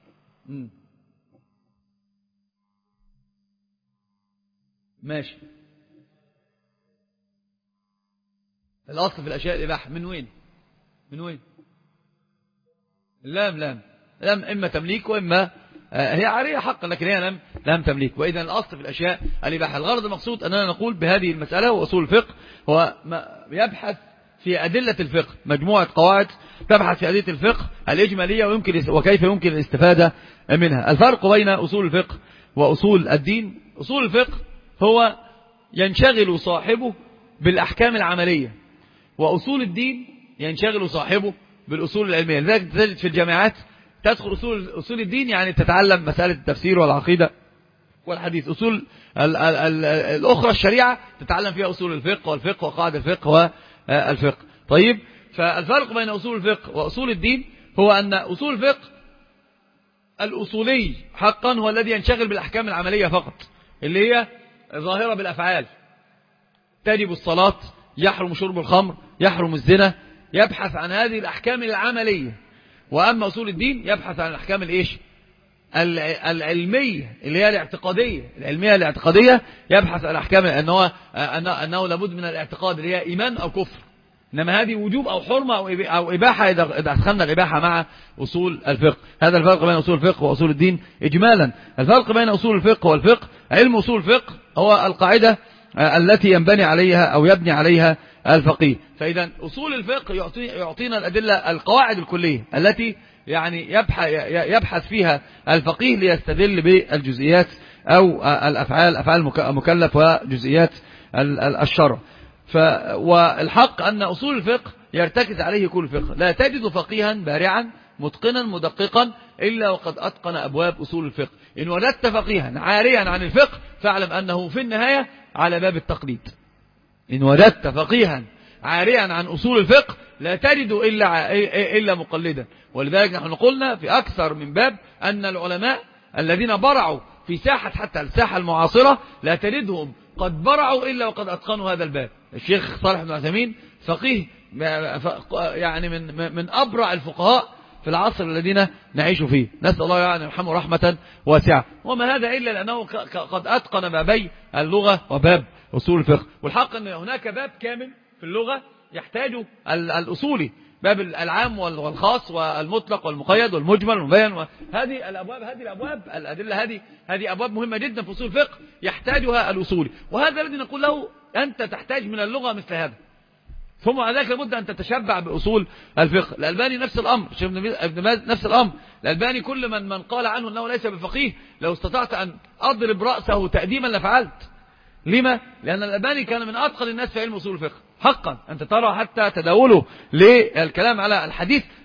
B: ماشي، الأصل في الأشياء الإباحة من وين؟ لام إما تمليك وإما هي عارية حقا، لكن هي لم تمليك. وإذا الأصل في الأشياء الإباحة. الغرض المقصود أننا نقول بهذه المسألة، وأصول الفقه هو يبحث في أدلة الفقه، مجموعة قواعد تبحث في أدلة الفقه الإجمالية وكيف يمكن الاستفادة منها. الفرق بين أصول الفقه وأصول الدين: أصول الفقه هو ينشغل صاحبه بالأحكام العملية، وأصول الدين ينشغل صاحبه بالأصول العلمية. لذلك تجد في الجامعات تدخل أصول الدين، يعني تتعلم مسألة التفسير والعقيدة والحديث. أصول الأخرى الشريعة تتعلم فيها أصول الفقه والفقه وقواعد الفقه والفقه. طيب، فالفرق بين أصول الفقه وأصول الدين هو أن أصول الفقه الأصولي حقا هو الذي ينشغل بالأحكام العملية فقط، اللي هي ظاهرة بالأفعال: تجب الصلاة، يحرم شرب الخمر، يحرم الزنا، يبحث عن هذه الأحكام العملية. وأما أصول الدين يبحث عن الأحكام الإيش؟ العلمية، اللي هي الاعتقادية، العلمية الاعتقادية، يبحث عن الأحكام أنه لابد من الاعتقاد اللي هي إيمان أو كفر. إنما هذه وجوب أو حرمة أو إباحة إذا أدخلنا الإباحة مع أصول الفقه. هذا الفرق بين أصول الفقه وأصول الدين إجمالا. الفرق بين أصول الفقه والفقه: علم أصول الفقه هو القاعدة التي ينبني عليها أو يبني عليها الفقيه. فإذا أصول الفقه يعطينا الأدلة، القواعد الكلية التي يعني يبحث فيها الفقيه ليستدل بالجزئيات أو الأفعال، أفعال المكلف وجزئيات الشرع. والحق أن أصول الفقه يرتكز عليه كل فقه. لا تجد فقيها بارعا متقنا مدققا إلا وقد أتقن أبواب أصول الفقه. إن وجدت فقيها عاريا عن الفقه فاعلم أنه في النهاية على باب التقليد. إن وجدت فقيها عاريا عن أصول الفقه لا تجد إلا مقلدا. ولذلك نحن قلنا في أكثر من باب أن العلماء الذين برعوا في ساحة حتى الساحة المعاصرة لا تجدهم قد برعوا إلا وقد أتقنوا هذا الباب. الشيخ صالح بن عثيمين فقيه يعني من أبرع الفقهاء في العصر الذين نعيش فيه، نسأل الله يعني يرحمه رحمة واسعة. وما هذا إلا لأنه قد أتقن بابي اللغة وباب أصول الفقه. والحق أن هناك باب كامل في اللغة يحتاج الأصولي، باب العام والخاص والمطلق والمقيد والمجمل والمبين. هذه الأبواب الأدلة هذه أبواب مهمة جدا في أصول الفقه يحتاجها الأصولي. وهذا الذي نقول له أنت تحتاج من اللغة مثل هذا، ثم على ذلك لابد أن تتشبع بأصول الفقه. الألباني نفس الأمر، الشيخ ابن باز نفس الأمر. الألباني كل من قال عنه أنه ليس بفقيه لو استطعت أن أضرب رأسه تأديما لفعلت. لما؟ لأن الألباني كان من أتقن الناس في علم أصول الفقه حقا. أنت ترى حتى تداوله للكلام على الحديث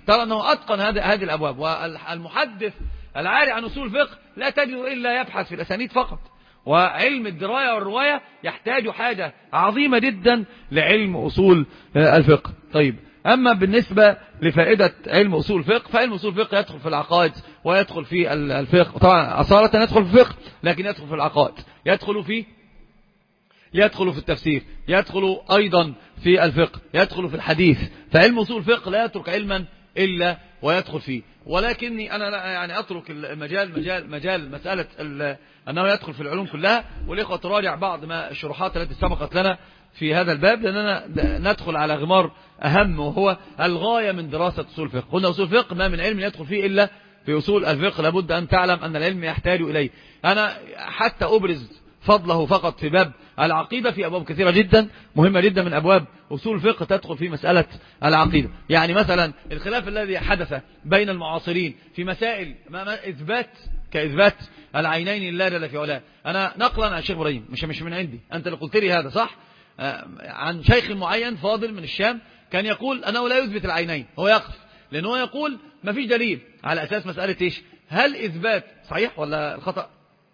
B: ترى أنه أتقن هذه الأبواب. والمحدث العاري عن أصول الفقه لا تجد إلا يبحث في الأسانيد فقط. وعلم الدراية والرواية يحتاج حاجة عظيمة جدا لعلم أصول الفقه. طيب، أما بالنسبة لفائدة علم أصول الفقه، فعلم أصول الفقه يدخل في العقائد ويدخل في الفقه، طبعا أصالة يدخل في الفقه، لكن يدخل في العقائد، يدخل في التفسير، يدخل أيضا في الفقه، يدخل في الحديث. فعلم أصول الفقه لا يترك علما إلا ويدخل فيه. ولكني أنا يعني أترك مجال مسألة أنه يدخل في العلوم كلها، والإخوة تراجع بعض ما الشروحات التي سبقت لنا في هذا الباب، لأننا ندخل على غمار أهم، وهو الغاية من دراسة أصول الفقه. قلنا أصول الفقه ما من علم يدخل فيه إلا في أصول الفقه، لابد أن تعلم أن العلم يحتاج إليه. أنا حتى أبرز فضله فقط في باب العقيدة، في أبواب كثيرة جدا مهمة جدا من أبواب أصول الفقه تدخل في مسألة العقيدة. يعني مثلا الخلاف الذي حدث بين المعاصرين في مسائل كإثبات العينين لله جل في علاه. أنا نقلا عن الشيخ إبراهيم، مش من عندي، أنت اللي قلت لي هذا صح، عن شيخ معين فاضل من الشام كان يقول أنه لا يثبت العينين، هو يقف، لأنه يقول ما فيش دليل، على أساس مسألة إيش؟ هل إثبات صحيح ولا الخطأ؟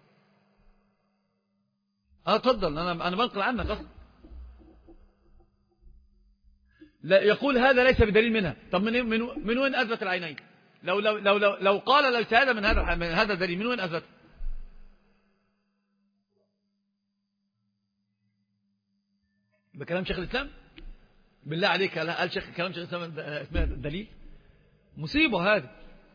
B: اتفضل، أنا بنقل عنك أصلا. لا، يقول هذا ليس بدليل منها. طب من وين أثبت العينين؟ لو قال ليس هذا من هذا الدليل، من وين أثبت؟ بكلام شيخ الإسلام؟ بالله عليك، هل كلام شيخ الإسلام اسمه دليل؟ مصيبة هذا.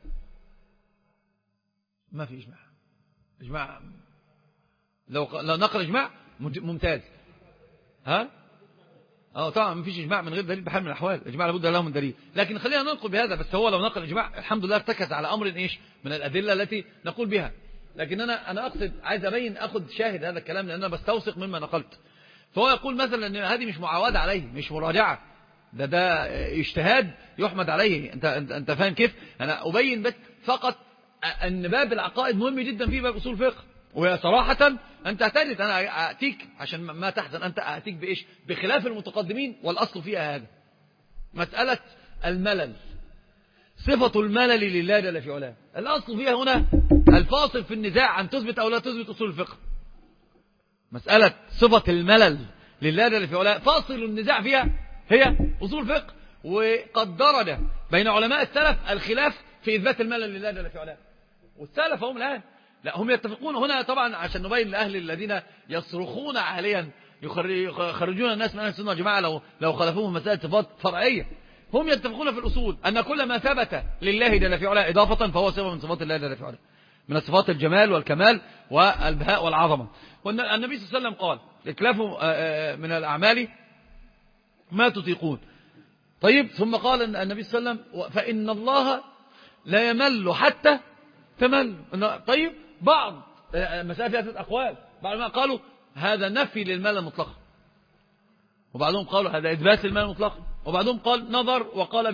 B: ما في إجماع. لو نقل إجماع ممتاز. ها؟ طبعا ما فيش إجماع من غير دليل بحال من الأحوال، الإجماع لابد له من دليل، لكن خلينا ننقل بهذا. بس هو لو نقل إجماع الحمد لله ارتكز على أمر إيش من الأدلة التي نقول بها. لكن أنا أقصد، عايز أبين، أخذ شاهد هذا الكلام، لأن أنا بستوثق مما نقلت. فهو يقول مثلا أن هذه مش معاودة عليه، مش مراجعة، ده اجتهاد يحمد عليه. أنت فاهم كيف؟ أنا أبين بس فقط أن باب العقائد مهم جدا في باب أصول الفقه. وصراحة أنت اعتدت، أنا أتيك عشان ما تحزن، أنت أتيك بإيش؟ بخلاف المتقدمين، والأصل فيها هذا مسألة الملل، صفة الملل لله جل في علاه. الأصل فيها هنا الفاصل في النزاع عن تثبت أو لا تثبت أصول الفقه. مسألة صفة الملل لله جل في علاه فاصل النزاع فيها هي أصول الفقه. وقد درج بين علماء السلف الخلاف في إثبات الملل لله جل في علاه. والسلف هم الآن لا، هم يتفقون هنا طبعا عشان نبين لأهل الذين يصرخون عاليا يخرجون الناس من أهل السنة والجماعة لو خلفوهم مسألة صفات فرعية. هم يتفقون في الأصول أن كل ما ثبت لله جل في علاه إضافة فهو صفة من صفات الله جل في علاه، من الصفات الجمال والكمال والبهاء والعظمة. والنبي صلى الله عليه وسلم قال: اكلفوا من الأعمال ما تطيقون. طيب، ثم قال النبي صلى الله عليه وسلم: فإن الله لا يمل حتى تمل. طيب، بعض مسائل فيها 3 أقوال. بعض ما قالوا هذا نفي للمال المطلق، وبعضهم قالوا هذا إثبات للمال المطلق، وبعضهم قال نظر وقال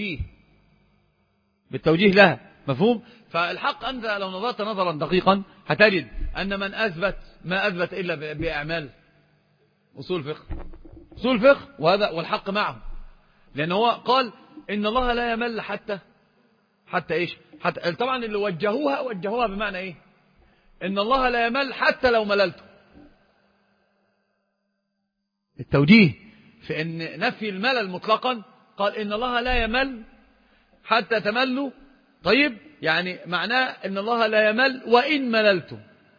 B: بالتوجيه لها. مفهوم؟ فالحق أنت لو نظرت نظرا دقيقا هتجد أن من أثبت ما أثبت إلا بأعمال أصول الفقه، وهذا والحق معه، لأنه هو قال إن الله لا يمل حتى إيش؟ حتى طبعا اللي وجهوها بمعنى إيه؟ إن الله لا يمل حتى لو مللته. التوجيه في أن نفي الملل مطلقا قال إن الله لا يمل حتى تملوا. طيب، يعني معناه إن الله لا يمل وإن مللتم،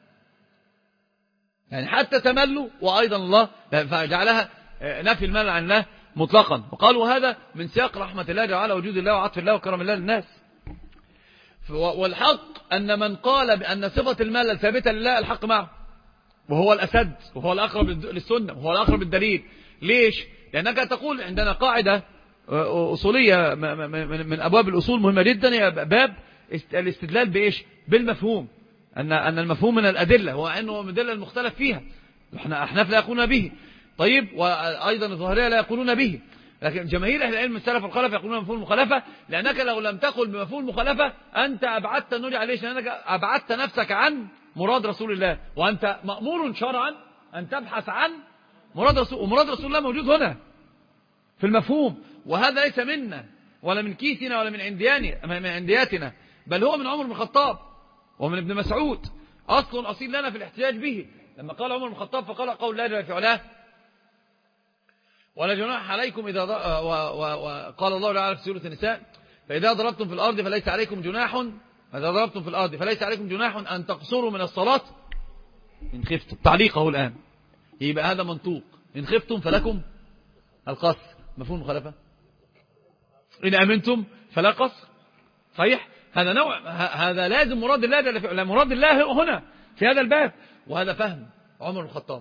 B: يعني حتى تملوا، وأيضا الله فجعلها نفي الملل عن الله مطلقا. وقالوا هذا من سياق رحمة الله تعالى، وجود الله وعطف الله وكرم الله للناس. والحق أن من قال بأن صفة الملل ثابتة لله الحق معه، وهو الأسد، وهو الأقرب للسنة، وهو الأقرب للدليل. ليش؟ لأنك تقول عندنا قاعدة أصولية من أبواب الأصول مهمة جدا، هي باب الاستدلال بإيش؟ بالمفهوم. أن المفهوم من الأدلة، وأنه من الأدلة المختلف فيها. أحناف لا يقولون به، طيب، وأيضا الظاهرية لا يقولون به، لكن جماهير أهل العلم السلف والخلف يقولون بمفهوم المخالفة. لأنك لو لم تقل بمفهوم المخالفة أنت أبعدت النور عليه، لأنك أبعدت نفسك عن مراد رسول الله، وأنت مأمور شرعا أن تبحث عن مراد رسول الله موجود هنا في المفهوم، وهذا ليس منا، ولا من كيسنا ولا من عندياتنا، بل هو من عمر بن الخطاب ومن ابن مسعود، أصل أصيل لنا في الاحتجاج به. لما قال عمر بن الخطاب فقال قول لا جل في علاه ولا جناح عليكم إذا وقال الله تعالى في سورة النساء فإذا ضربتم في الأرض فليس عليكم جناح أن تقصروا من الصلاة إن خفتم. تعليقه الآن يبقى هذا منطوق، إن خفتم فلكم القصر، مفهوم مخالفة؟ إن أمنتم فلا قصر. صحيح؟ هذا نوع، هذا لازم مراد الله جل في علاه، مراد الله هنا في هذا الباب، وهذا فهم عمر بن الخطاب،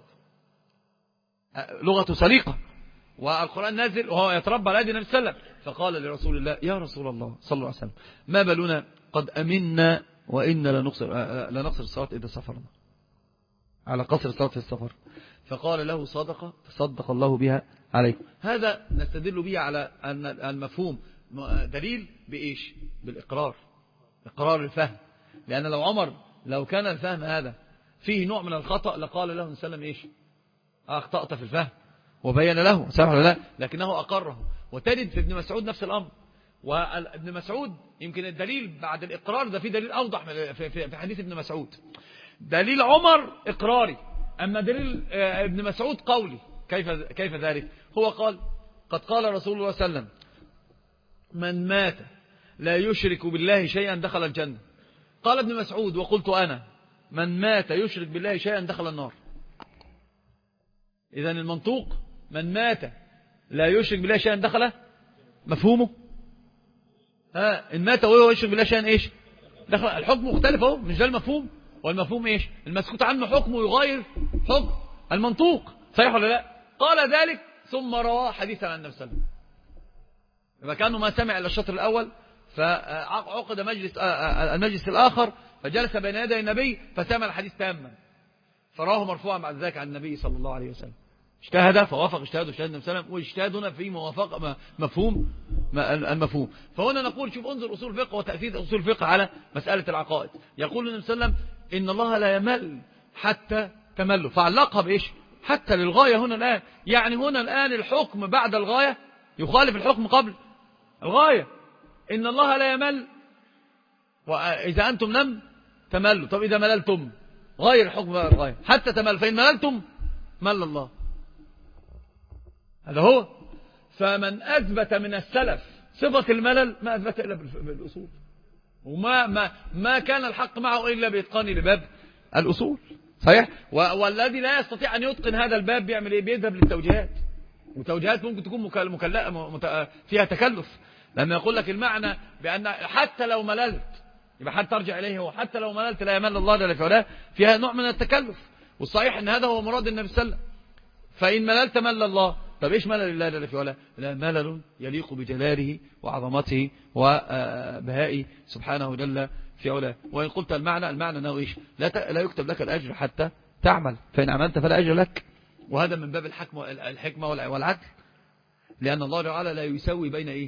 B: لغة سليقة، والقرآن نازل وهو يتربى على يد النبي صلى الله عليه وسلم، فقال لرسول الله يا رسول الله صلى الله عليه وسلم ما بالنا قد أمنا وإن لنقصر الصلاة إذا سافرنا، على قصر الصلاة في السفر. فقال له صدق الله بها عليكم. هذا نستدل به على أن المفهوم دليل بإيش؟ بالإقرار، إقرار الفهم. لأن لو كان الفهم هذا فيه نوع من الخطأ لقال له النبي صلى الله عليه وسلم إيش؟ أخطأت في الفهم وبين له سامح ولا لا، لكنه أقره. وتجد في ابن مسعود نفس الأمر، وابن مسعود يمكن الدليل بعد الإقرار ده في دليل أوضح في حديث ابن مسعود. دليل عمر إقراري، أما دليل ابن مسعود قولي. كيف ذلك؟ هو قال قد قال رسول الله صلى الله عليه وسلم من مات لا يشرك بالله شيئا دخل الجنة. قال ابن مسعود وقلت أنا من مات يشرك بالله شيئا دخل النار. إذن المنطوق من مات لا يشرك بالله شيئا دخل، مفهومه إن مات وهو يشرك بالله شيئا إيش دخل. الحكم مختلف اهو، مش ده المفهوم. والمفهوم إيش؟ المسكوت عنه حكمه يغير حكم المنطوق، صحيح ولا لا؟ قال ذلك ثم رواه حديثا عن النبي صلى الله عليه وسلم، يبقى كأنه ما سمع إلا الشطر الأول، فعقد المجلس الآخر فجلس بين يدي النبي فسمع الحديث تاما، فراه مرفوعا بعد ذلك عن النبي صلى الله عليه وسلم. اجتهد فوافق اجتهاد النبي صلى الله عليه وسلم، واجتهادنا في موافقة مفهوم المفهوم. فهنا نقول شوف انظر أصول الفقه وتأثير أصول الفقه على مسألة العقائد. يقول النبي صلى الله عليه وسلم إن الله لا يمل حتى تملوا، فعلقها بإيش؟ حتى للغاية هنا الآن، يعني هنا الآن الحكم بعد الغاية يخالف الحكم قبل الغاية. إن الله لا يمل وإذا أنتم لم تملوا. طب إذا مللتم غير الحكم بعد الغاية حتى تمل، فإن مللتم مل الله. هذا هو. فمن أثبت من السلف صفة الملل ما أثبت إلا بالأصول، وما كان الحق معه إلا بإتقان لباب الأصول، صحيح. والذي لا يستطيع أن يتقن هذا الباب بيعمل إيه؟ بيذهب للتوجيهات، وتوجيهات ممكن تكون فيها تكلف. لما يقول لك المعنى بأن حتى لو مللت، يبقى حتى ترجع إليه هو حتى لو مللت لا يمل الله جل في علاه، فيها نوع من التكلف. والصحيح أن هذا هو مراد النبي صلى الله عليه وسلم. فإن مللت مل الله. طب إيش ملل الله جل في علاه؟ لا، ملل يليق بجلاله وعظمته وبهائه سبحانه جل في علاه. وإن قلت المعنى أنه إيش؟ لا يكتب لك الأجر حتى تعمل، فإن عملت فلا أجر لك. وهذا من باب الحكمة والعدل، لأن الله تعالى لا يسوي بين إيه؟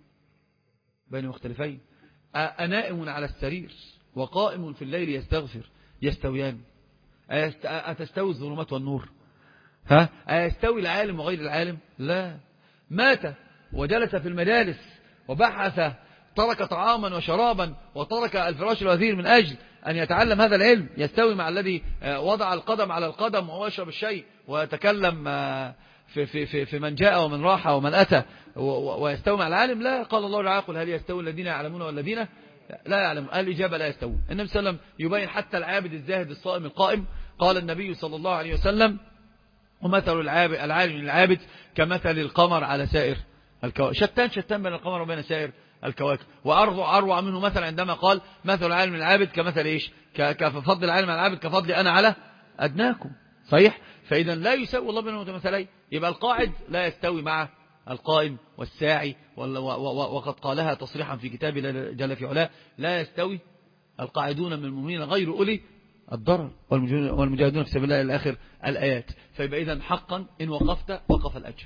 B: بين مختلفين. أنائم على السرير وقائم في الليل يستغفر يستويان؟ أتستوي الظلمات والنور؟ أيستوي العالم وغير العالم؟ لا. مات وجلس في المجالس وبحث، ترك طعاما وشرابا وترك الفراش الوثير من أجل أن يتعلم هذا العلم، يستوي مع الذي وضع القدم على القدم وهو يشرب الشيء ويتكلم في من جاء ومن راح ومن أتى، ويستوي مع العالم؟ لا. قال الله تعالى قل هل يستوي الذين يعلمون والذين لا يعلمون؟ الإجابة لا يستوي. النبي صلى الله عليه وسلم يبين حتى العابد الزاهد الصائم القائم. قال النبي صلى الله عليه وسلم ومثل العالم العابد كمثل القمر على سائر الكواكب. شتان بين القمر وبين سائر الكواكب. وأروع منه مثل عندما قال مثل العالم العابد كمثل إيش؟ كفضل العالم العابد كفضل أنا على أدناكم، صحيح. فإذا لا يساوي الله بين المتمثلين. يبقى القاعد لا يستوي مع القائم والساعي، وقد قالها تصريحا في كتاب جل في علاه لا يستوي القاعدون من المؤمنين غير أولي الضرر والمجاهدون في سبيل الله إلى آخر الآيات. فيبقى إذن حقا إن وقفت وقف الأجر،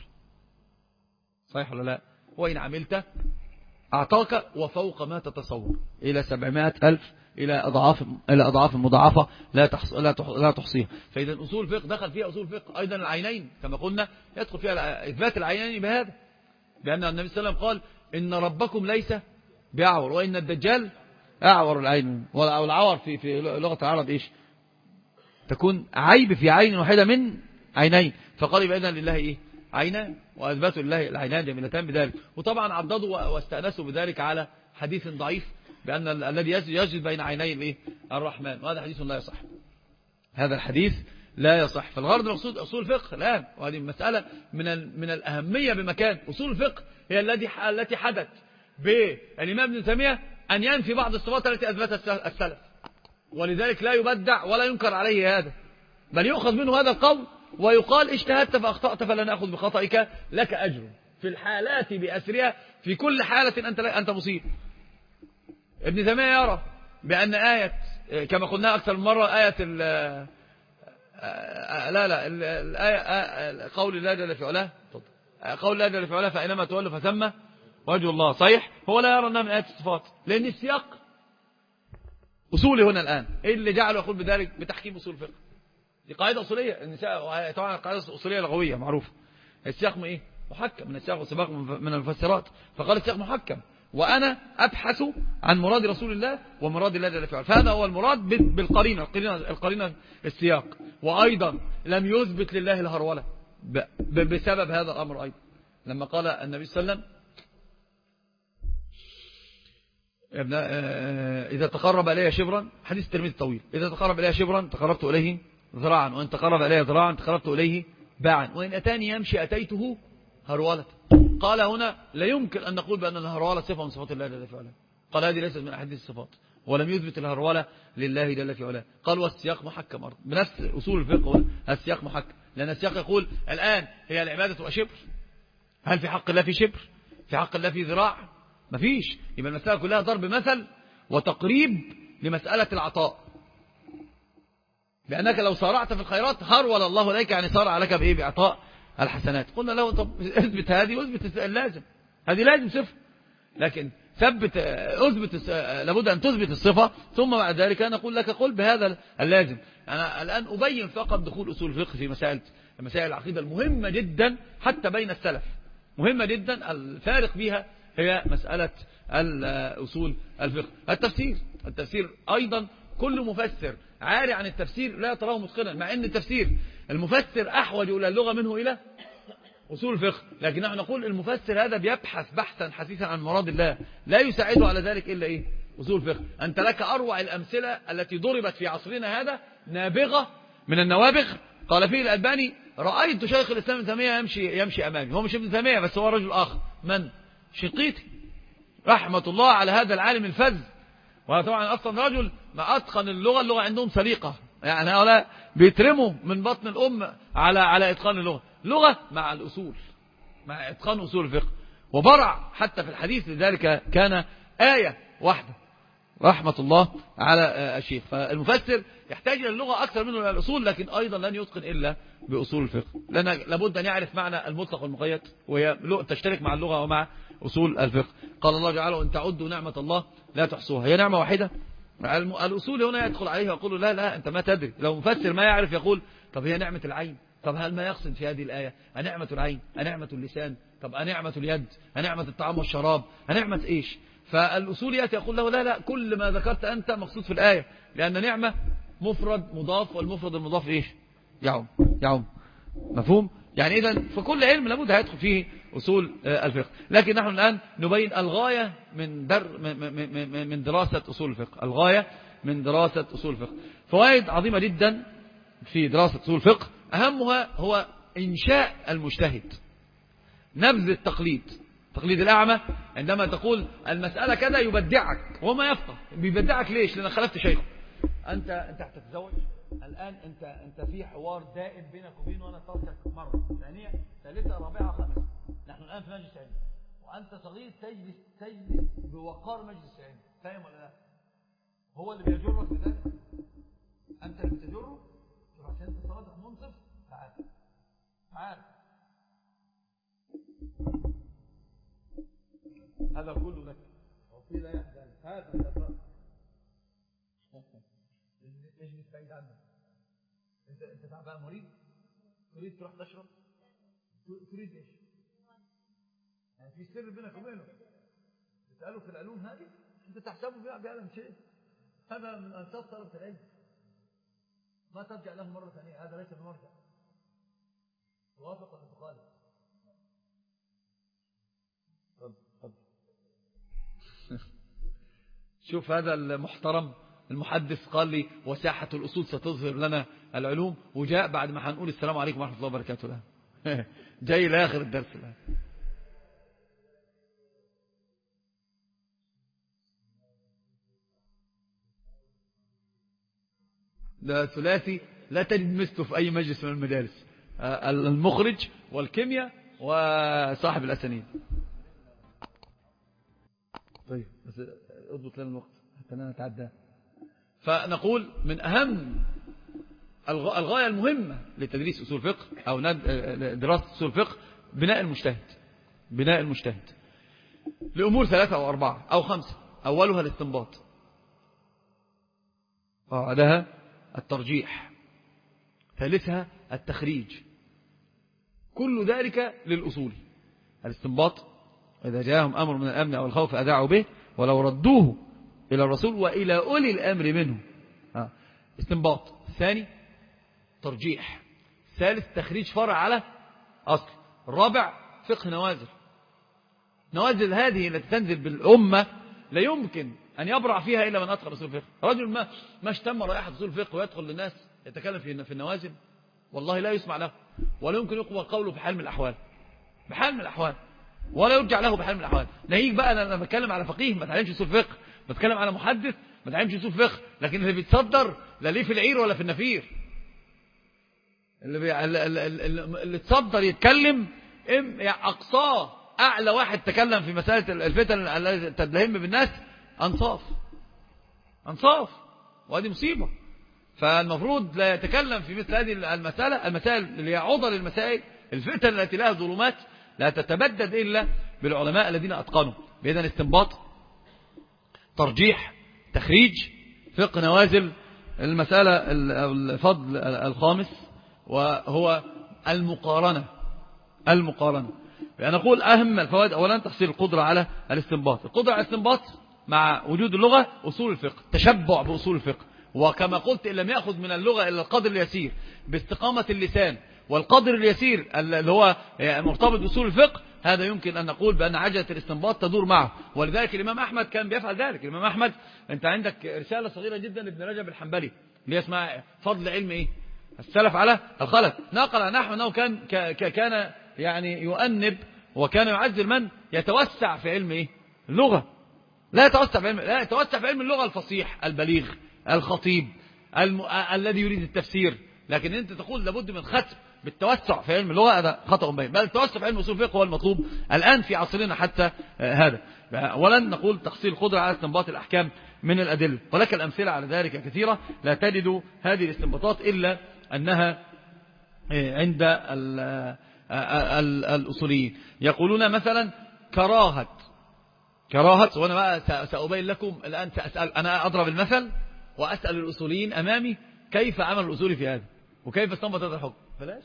B: صحيح ولا لا؟ وإن عملت أعطاك وفوق ما تتصور إلى 700,000 إلى أضعاف مضاعفة لا تحصيها. فإذا أصول الفقه دخل فيها أصول الفقه أيضا العينين كما قلنا، يدخل فيها إثبات العينين بهذا، بأن النبي صلى الله عليه وسلم قال إن ربكم ليس بأعور وإن الدجال أعور العين. والعور في لغة العرب إيش؟ تكون عيب في عين واحدة من عينين. فقال بأذن لله إيه؟ عينان، وأثبتوا لله العينان جميلتان بذلك. وطبعا عضدوا واستأنسوا بذلك على حديث ضعيف بأن الذي يسجد بين عيني الإيه؟ الرحمن، وهذا حديث لا يصح. هذا الحديث لا يصح. فالغرض المقصود أصول الفقه الآن، وهذه مسألة من الأهمية بمكان. أصول الفقه هي التي حدث بالإمام ابن تيمية أن ينفي بعض الصفات التي أثبتها السلف، ولذلك لا يبدع ولا ينكر عليه هذا، بل يؤخذ منه هذا القول ويقال اجتهدت فأخطأت فلا نأخذ بخطئك، لك أجر في الحالات بأسرها، في كل حالة أنت مصيب. ابن تيمية يرى بأن آية كما قلنا أكثر من مرة، آية الآية قول الله جل في علاه، قول الله جل في علاه فإنما تولوا فثم وجه الله، صحيح. هو لا يرى أنها من آيات الصفات، لأن السياق أصولي هنا الآن. إيه اللي جعله يقول بذلك؟ بتحكيم أصول الفقه. دي قاعدة أصولية، طبعا قاعدة أصولية لغوية معروفة. السياق من إيه؟ محكم، من السياق والسباق من المفسرات. فقال السياق محكم، وأنا أبحث عن مراد رسول الله ومراد الله جل وعلا. فهذا هو المراد القرينة السياق. وأيضا لم يثبت لله الهرولة بسبب هذا الأمر أيضا، لما قال النبي صلى الله عليه وسلم إذا تقرب إلي شبرا، حديث الترمذي الطويل، إذا تقرب إلي شبرا تقربت إليه ذراعا، وإن تقرب إلي ذراعا تقربت إليه باعا، وإن أتاني يمشي أتيته هرولة. قال هنا لا يمكن أن نقول بأن الهرولة صفة من صفات الله جل وعلا. قال هذه ليست من أحاديث الصفات، ولم يثبت الهرولة لله جل وعلا. قال والسياق محكم أرض، بنفس أصول الفقه السياق محكم، لأن السياق يقول الآن هي العبادة وشبر، هل في حق الله في شبر؟ في حق الله في ذراع؟ مفيش. يبقى المسألة كلها ضرب مثل وتقريب لمسألة العطاء، لأنك لو صارعت في الخيرات هرول الله إليك، يعني صارع لك بإيه؟ بإعطاء الحسنات. قلنا له طب اثبت هذه واثبت اللازم، هذه لازم صفة، لكن اثبت لابد أن تثبت الصفة، ثم بعد ذلك نقول لك قل بهذا اللازم. أنا الآن أبين فقط دخول أصول الفقه في مسائل العقيدة المهمة جدا حتى بين السلف، مهمة جدا. الفارق بها هي مسألة الأصول الفقه. التفسير أيضا كل مفسر عاري عن التفسير لا تراه متقنا، مع أن التفسير المفسر أحوج إلى اللغة منه إلى أصول الفقه، لكن نحن نقول المفسر هذا بيبحث بحثا حثيثا عن مراد الله، لا يساعده على ذلك إلا إيه؟ أصول الفقه. أنت لك أروع الأمثلة التي ضربت في عصرنا هذا، نابغة من النوابغ. قال فيه الألباني رأيت شيخ الإسلام ابن تيمية يمشي أمامي. هو مش ابن تيمية بس، هو رجل آخر، من؟ شنقيطي رحمة الله على هذا العالم الفذ. وهذا طبعا أصلا رجل ما أتقن اللغة عندهم سليقة، يعني هؤلاء بيترموا من بطن الأم على إتقان اللغة، لغة مع الأصول، مع إتقان أصول الفقه. وبرع حتى في الحديث، لذلك كان آية واحدة رحمة الله على الشيخ. فالمفسر يحتاج إلى اللغة أكثر منه إلى الأصول، لكن أيضا لن يتقن إلا بأصول الفقه، لأن لابد أن يعرف معنى المطلق والمقيد، وهي تشترك مع اللغة ومع أصول الفقه. قال الله تعالى إن تعدوا نعمة الله لا تحصوها، هي نعمة واحدة. الأصول هنا يدخل عليها ويقول لا أنت ما تدري. لو مفسر ما يعرف يقول طب هي نعمة العين، طب هل ما يقصد في هذه الآية أنعمة العين، أنعمة اللسان، طب أنعمة اليد، أنعمة الطعام والشراب، أنعمة إيش؟ فالأصول يأتي يقول له لا كل ما ذكرت أنت مقصود في الآية، لأن نعمة مفرد مضاف، والمفرد المضاف إيش؟ يعم. مفهوم؟ يعني إذن فكل علم لابد هيدخل فيه أصول الفقه. لكن نحن الآن نبين الغاية من دراسة أصول الفقه، الغاية من دراسة أصول الفقه. فوائد عظيمة جدا في دراسة أصول الفقه، أهمها هو إنشاء المجتهد، نبذ التقليد الأعمى. عندما تقول المسألة كذا يبدعك وما يفقه، بيبدعك ليش؟ لأنك خلفت شيخ. أنت هتتزوج الآن، أنت في حوار دائم بينك وبينه، وأنا تركك مرة ثانية ثالثة رابعة خامسة. نحن الآن في مجلس علم، وأنت صغير تجلس بوقار مجلس علم، فاهم ولا لا؟ هو اللي بيجرك لذلك، أنت اللي بتجره عشان أنت صلاتك منصف. تعال هذا كله لك، وفي لا يحزن هذا الأسرار اجلس بعيد عنك. انت تعبان مريض، تريد تروح تشرب، تريد ايش؟ يعني في سر بينك وبينه، تسأله في العلوم هذه أنت تحسبه بيعلم شيء، هذا من أنساب طلبة العلم، ما ترجع له مرة ثانية، هذا ليس بمرجع. وافق ولا تخالف؟ شوف هذا المحترم المحدث قال لي وساحة الأصول ستظهر لنا العلوم، وجاء بعد ما هنقول السلام عليكم ورحمة الله وبركاته له. جاي لآخر الدرس الآن. ده ثلاثي لا تجد مثله في أي مجلس من المدارس، المخرج والكيمياء وصاحب الأسانيد. طيب بس اضبط لنا الوقت حتى لا نتعدى. فنقول من أهم الغاية المهمة لتدريس أصول الفقه أو دراسة أصول الفقه بناء المجتهد. بناء المجتهد لأمور 3 أو 4 أو 5. أولها الاستنباط، بعدها الترجيح، ثالثها التخريج. كل ذلك للأصول. الاستنباط إذا جاءهم أمر من الأمن أو الخوف أذاعوا به ولو ردوه إلى الرسول وإلى أولي الأمر منه. استنباط. ثاني ترجيح. ثالث تخريج فرع على أصل. رابع فقه نوازل. نوازل هذه التي تنزل بالأمة لا يمكن أن يبرع فيها إلا من أتقن أصول الفقه. رجل ما اشتم رائحة أصول الفقه ويدخل للناس يتكلم في النوازل والله لا يسمع له، ولا يمكن يقبل قوله بحال من الأحوال، بحال من الأحوال، ولا يرجع له بحال من الأحوال. ناهيك بقى أنا بتكلم على فقيه ما تعلمش أصول فقه، بتكلم على محدث ما تعلمش أصول فقه، لكن اللي بيتصدر لا ليه في العير ولا في النفير. اللي تصدر يتكلم يعني أقصاه أعلى واحد تكلم في مسألة الفتن التي تدلهم بالناس أنصاف، وهذه مصيبة. فالمفروض لا يتكلم في مثل هذه المسائل اللي هي عضل المسائل، الفتن التي لها ظلمات لا تتبدد إلا بالعلماء الذين أتقنوا. بإذن استنباط، ترجيح، تخريج، فقه نوازل. المسألة الفضل الخامس وهو المقارنة. نقول أهم الفوائد أولا تحصيل القدرة على الاستنباط. القدرة على الاستنباط مع وجود اللغة أصول الفقه، تشبع بأصول الفقه. وكما قلت إن لم يأخذ من اللغة إلا القدر اليسير باستقامة اللسان، والقدر اليسير اللي هو مرتبط بأصول الفقه، هذا يمكن أن نقول بأن عجلة الاستنباط تدور معه. ولذلك الإمام أحمد كان بيفعل ذلك. الإمام أحمد أنت عندك رسالة صغيرة جدا لابن رجب الحنبلي اللي اسمها فضل علم إيه؟ السلف على الخلف. نقل نحو أنه كان يعني يؤنب وكان يعزل من يتوسع في علم إيه؟ اللغة. لا يتوسع في علم اللغة الفصيح البليغ الخطيب الذي يريد التفسير. لكن أنت تقول لابد من ختم بالتوسع في علم اللغة، هذا خطأ بين. بل التوسع في علم أصول الفقه هو المطلوب الآن في عصرنا حتى هذا. ولن نقول تحصيل قدرة على استنباط الأحكام من الأدلة، ولك الأمثلة على ذلك كثيرة. لا تجد هذه الاستنباطات إلا أنها عند الأصوليين. يقولون مثلا كراهة، وأنا بقى سأبين لكم الآن، سأسأل أنا أضرب المثل وأسأل الأصوليين أمامي كيف عمل الأصولي في هذا وكيف استنبط هذا الحكم. بلاش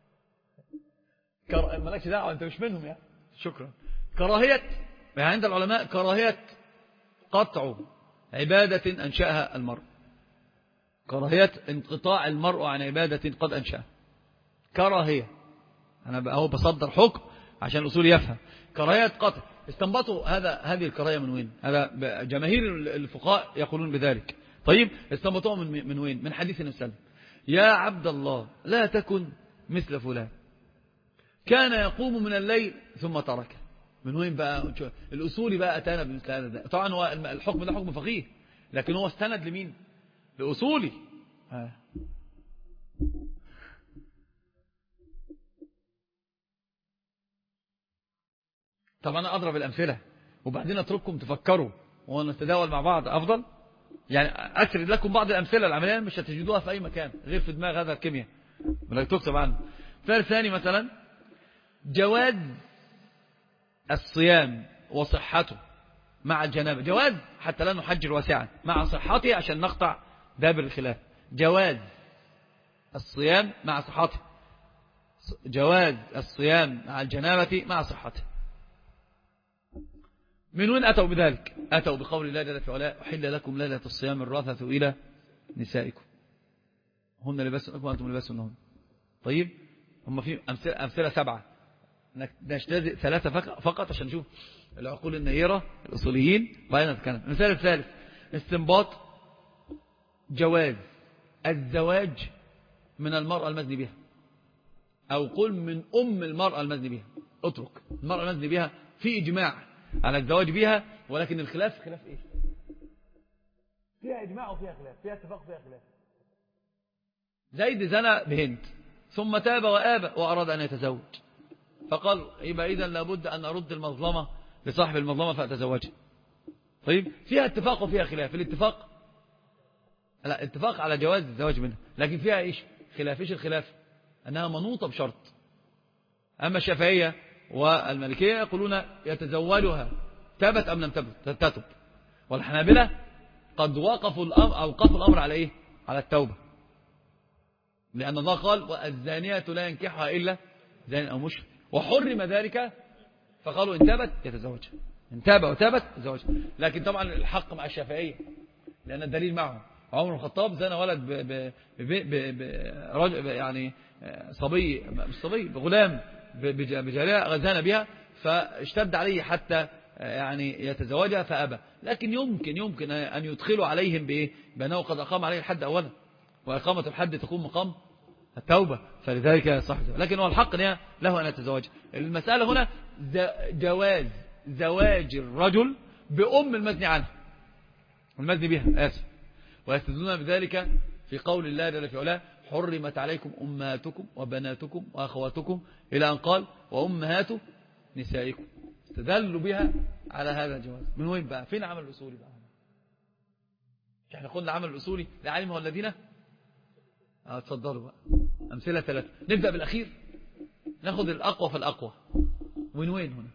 B: مالكش دعوة، أنت مش منهم يعني. شكرا. كراهية يعني عند العلماء كراهية قطع عبادة أنشأها المرء، كراهية انقطاع المرء عن عبادة قد أنشأها. كراهية، أنا هو بصدر حكم عشان الأصول يفهم. كراهية قطع، استنبطوا هذه الكراهية من وين؟ هذا جماهير الفقهاء يقولون بذلك. طيب استنبطوه من وين؟ من حديث النبي صلى الله عليه وسلم: يا عبد الله لا تكن مثل فلان كان يقوم من الليل ثم تركه. من وين بقى الأصولي بقى أتانا بمثل هذا؟ طبعا هو الحكم ده حكم فقيه، لكن هو استند لمين؟ لأصولي. طبعا أنا أضرب الأمثلة وبعدين أترككم تفكروا ونتداول مع بعض أفضل. يعني أسرد لكم بعض الأمثلة العملية مش هتجدوها في أي مكان غير في دماغ هذا الكيمياء ولا تكتب عنه. ثاني مثلا جواز الصيام وصحته مع الجنابة. جواز حتى لا نحجر واسعا، مع صحته عشان نقطع دابر الخلاف. جواز الصيام مع صحته، جواز الصيام مع الجنابة مع صحته. من وين أتوا بذلك؟ أتوا بقول الله جل في علاه أحل لكم ليلة الصيام الرفث إلى نسائكم هن لباس لكم وأنتم لباس لهن. طيب هم في أمثلة 7 نجتزئ 3 فقط عشان نشوف العقول النيرة الأصوليين بعدين نتكلم. المثال الثالث استنباط جواز الزواج من المرأة المزني بها، أو قل من المرأة المزني بها. اترك المرأة المزني بها في إجماع على الزواج بها، ولكن الخلاف خلاف إيه؟ فيها إجماع وفيها خلاف، فيها اتفاق وفيها خلاف. زيد زنى بهند ثم تاب وآب وأراد أن يتزوج، فقال يبقى إذا لابد أن أرد المظلمة لصاحب المظلمة فأتزوجها. طيب فيها اتفاق وفيها خلاف. الاتفاق لا اتفاق على جواز الزواج منها، لكن فيها إيش خلاف؟ إيش الخلاف؟ أنها منوطة بشرط. أما الشافعية والمالكية يقولون يتزوجها تابت أم لم تتب، والحنابلة قد أوقفوا الأمر على إيه؟ على التوبة، لأن الله قال والزانية لا ينكحها إلا زان أو مشرك، وحرم ذلك فقالوا إن تابت يتزوجها، إن تاب وتابت يتزوجها. لكن طبعا الحق مع الشافعية لأن الدليل معهم. عمر بن الخطاب زنى ولد يعني صبي مش صبي بغلام بجارية غزان بها، فاشتد عليه حتى يعني يتزوجها فأبى. لكن يمكن أن يدخلوا عليهم بإيه؟ بأنه قد أقام عليه الحد أولا، وإقامة الحد تكون مقام التوبة، فلذلك صح. لكن هو الحق له أن يتزوج. المسألة هنا جواز زواج الرجل بأم المزني عنه، المزني بها آسف، ويستدلون بذلك في قول الله جل في علاه حرمت عليكم أمهاتكم وبناتكم وأخواتكم إلى أن قال وأمهات نسائكم. استدلوا بها على هذا الجواز. من وين بقى؟ فين عمل الأصولي بقى؟ احنا قلنا عمل الأصولي لعلمه الذين اتفضلوا بقى. أمثلة 3 نبدأ بالأخير، ناخذ الأقوى فالأقوى. من وين هنا؟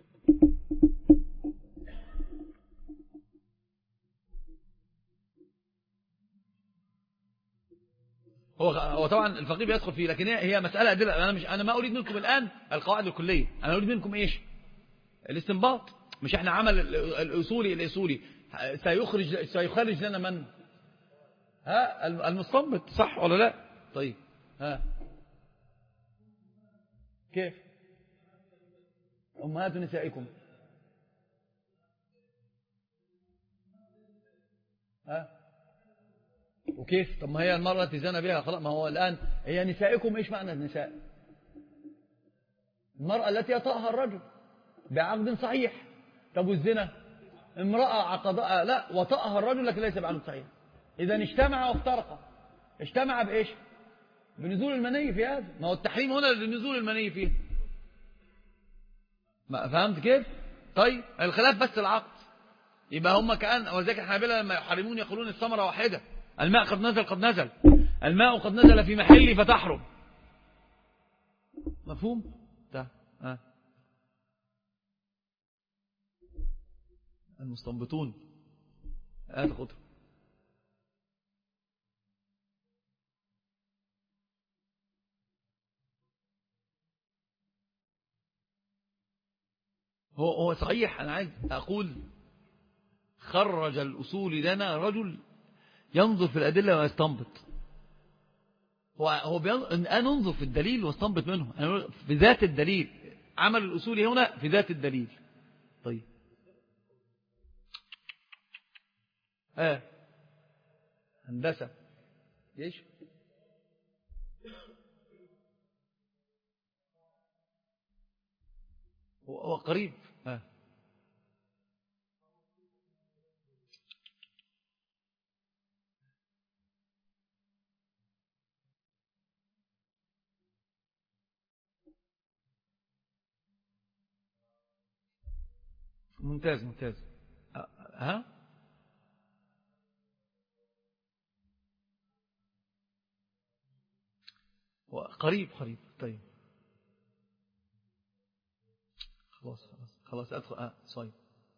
B: هو طبعا الفقيه بيدخل فيه، لكن هي مسألة أدلة. أنا ما أريد منكم الآن القواعد الكلية، أنا أريد منكم إيش؟ الاستنباط. مش احنا عمل الأصولي سيخرج لنا من؟ المستنبط، صح ولا لا؟ طيب كيف أمهات نسائكم وكيف؟ طب ما هي المرأة التي زنى بها خلاص، ما هو الآن هي نسائكم. إيش معنى النساء؟ المرأة التي يطأها الرجل بعقد صحيح. طب والزنا امرأة عقدها لا وطأها الرجل لكن ليس بعقد صحيح. إذا اجتمع وافترقا. اجتمع بإيش؟ بنزول المني في هذا. ما هو التحريم هنا لنزول المني فيه. ما فهمت كيف؟ طيب الخلاف بس العقد. يبقى هم كأن وذلك الحنابلة لما يحرمون يقولون الثمرة واحدة. الماء قد نزل الماء قد نزل في محل فتحرم. مفهوم؟ ده المستنبطون خطر. هو صحيح. أنا عايز أقول خرج الأصول لنا رجل ينظر في الأدلة ويستنبط. هو أن ننظر في الدليل واستنبط منه في ذات الدليل. عمل الأصول هنا في ذات الدليل. طيب هندسة ايش؟ هو قريب. ممتاز. قريب. طيب خلاص أدخل صحيح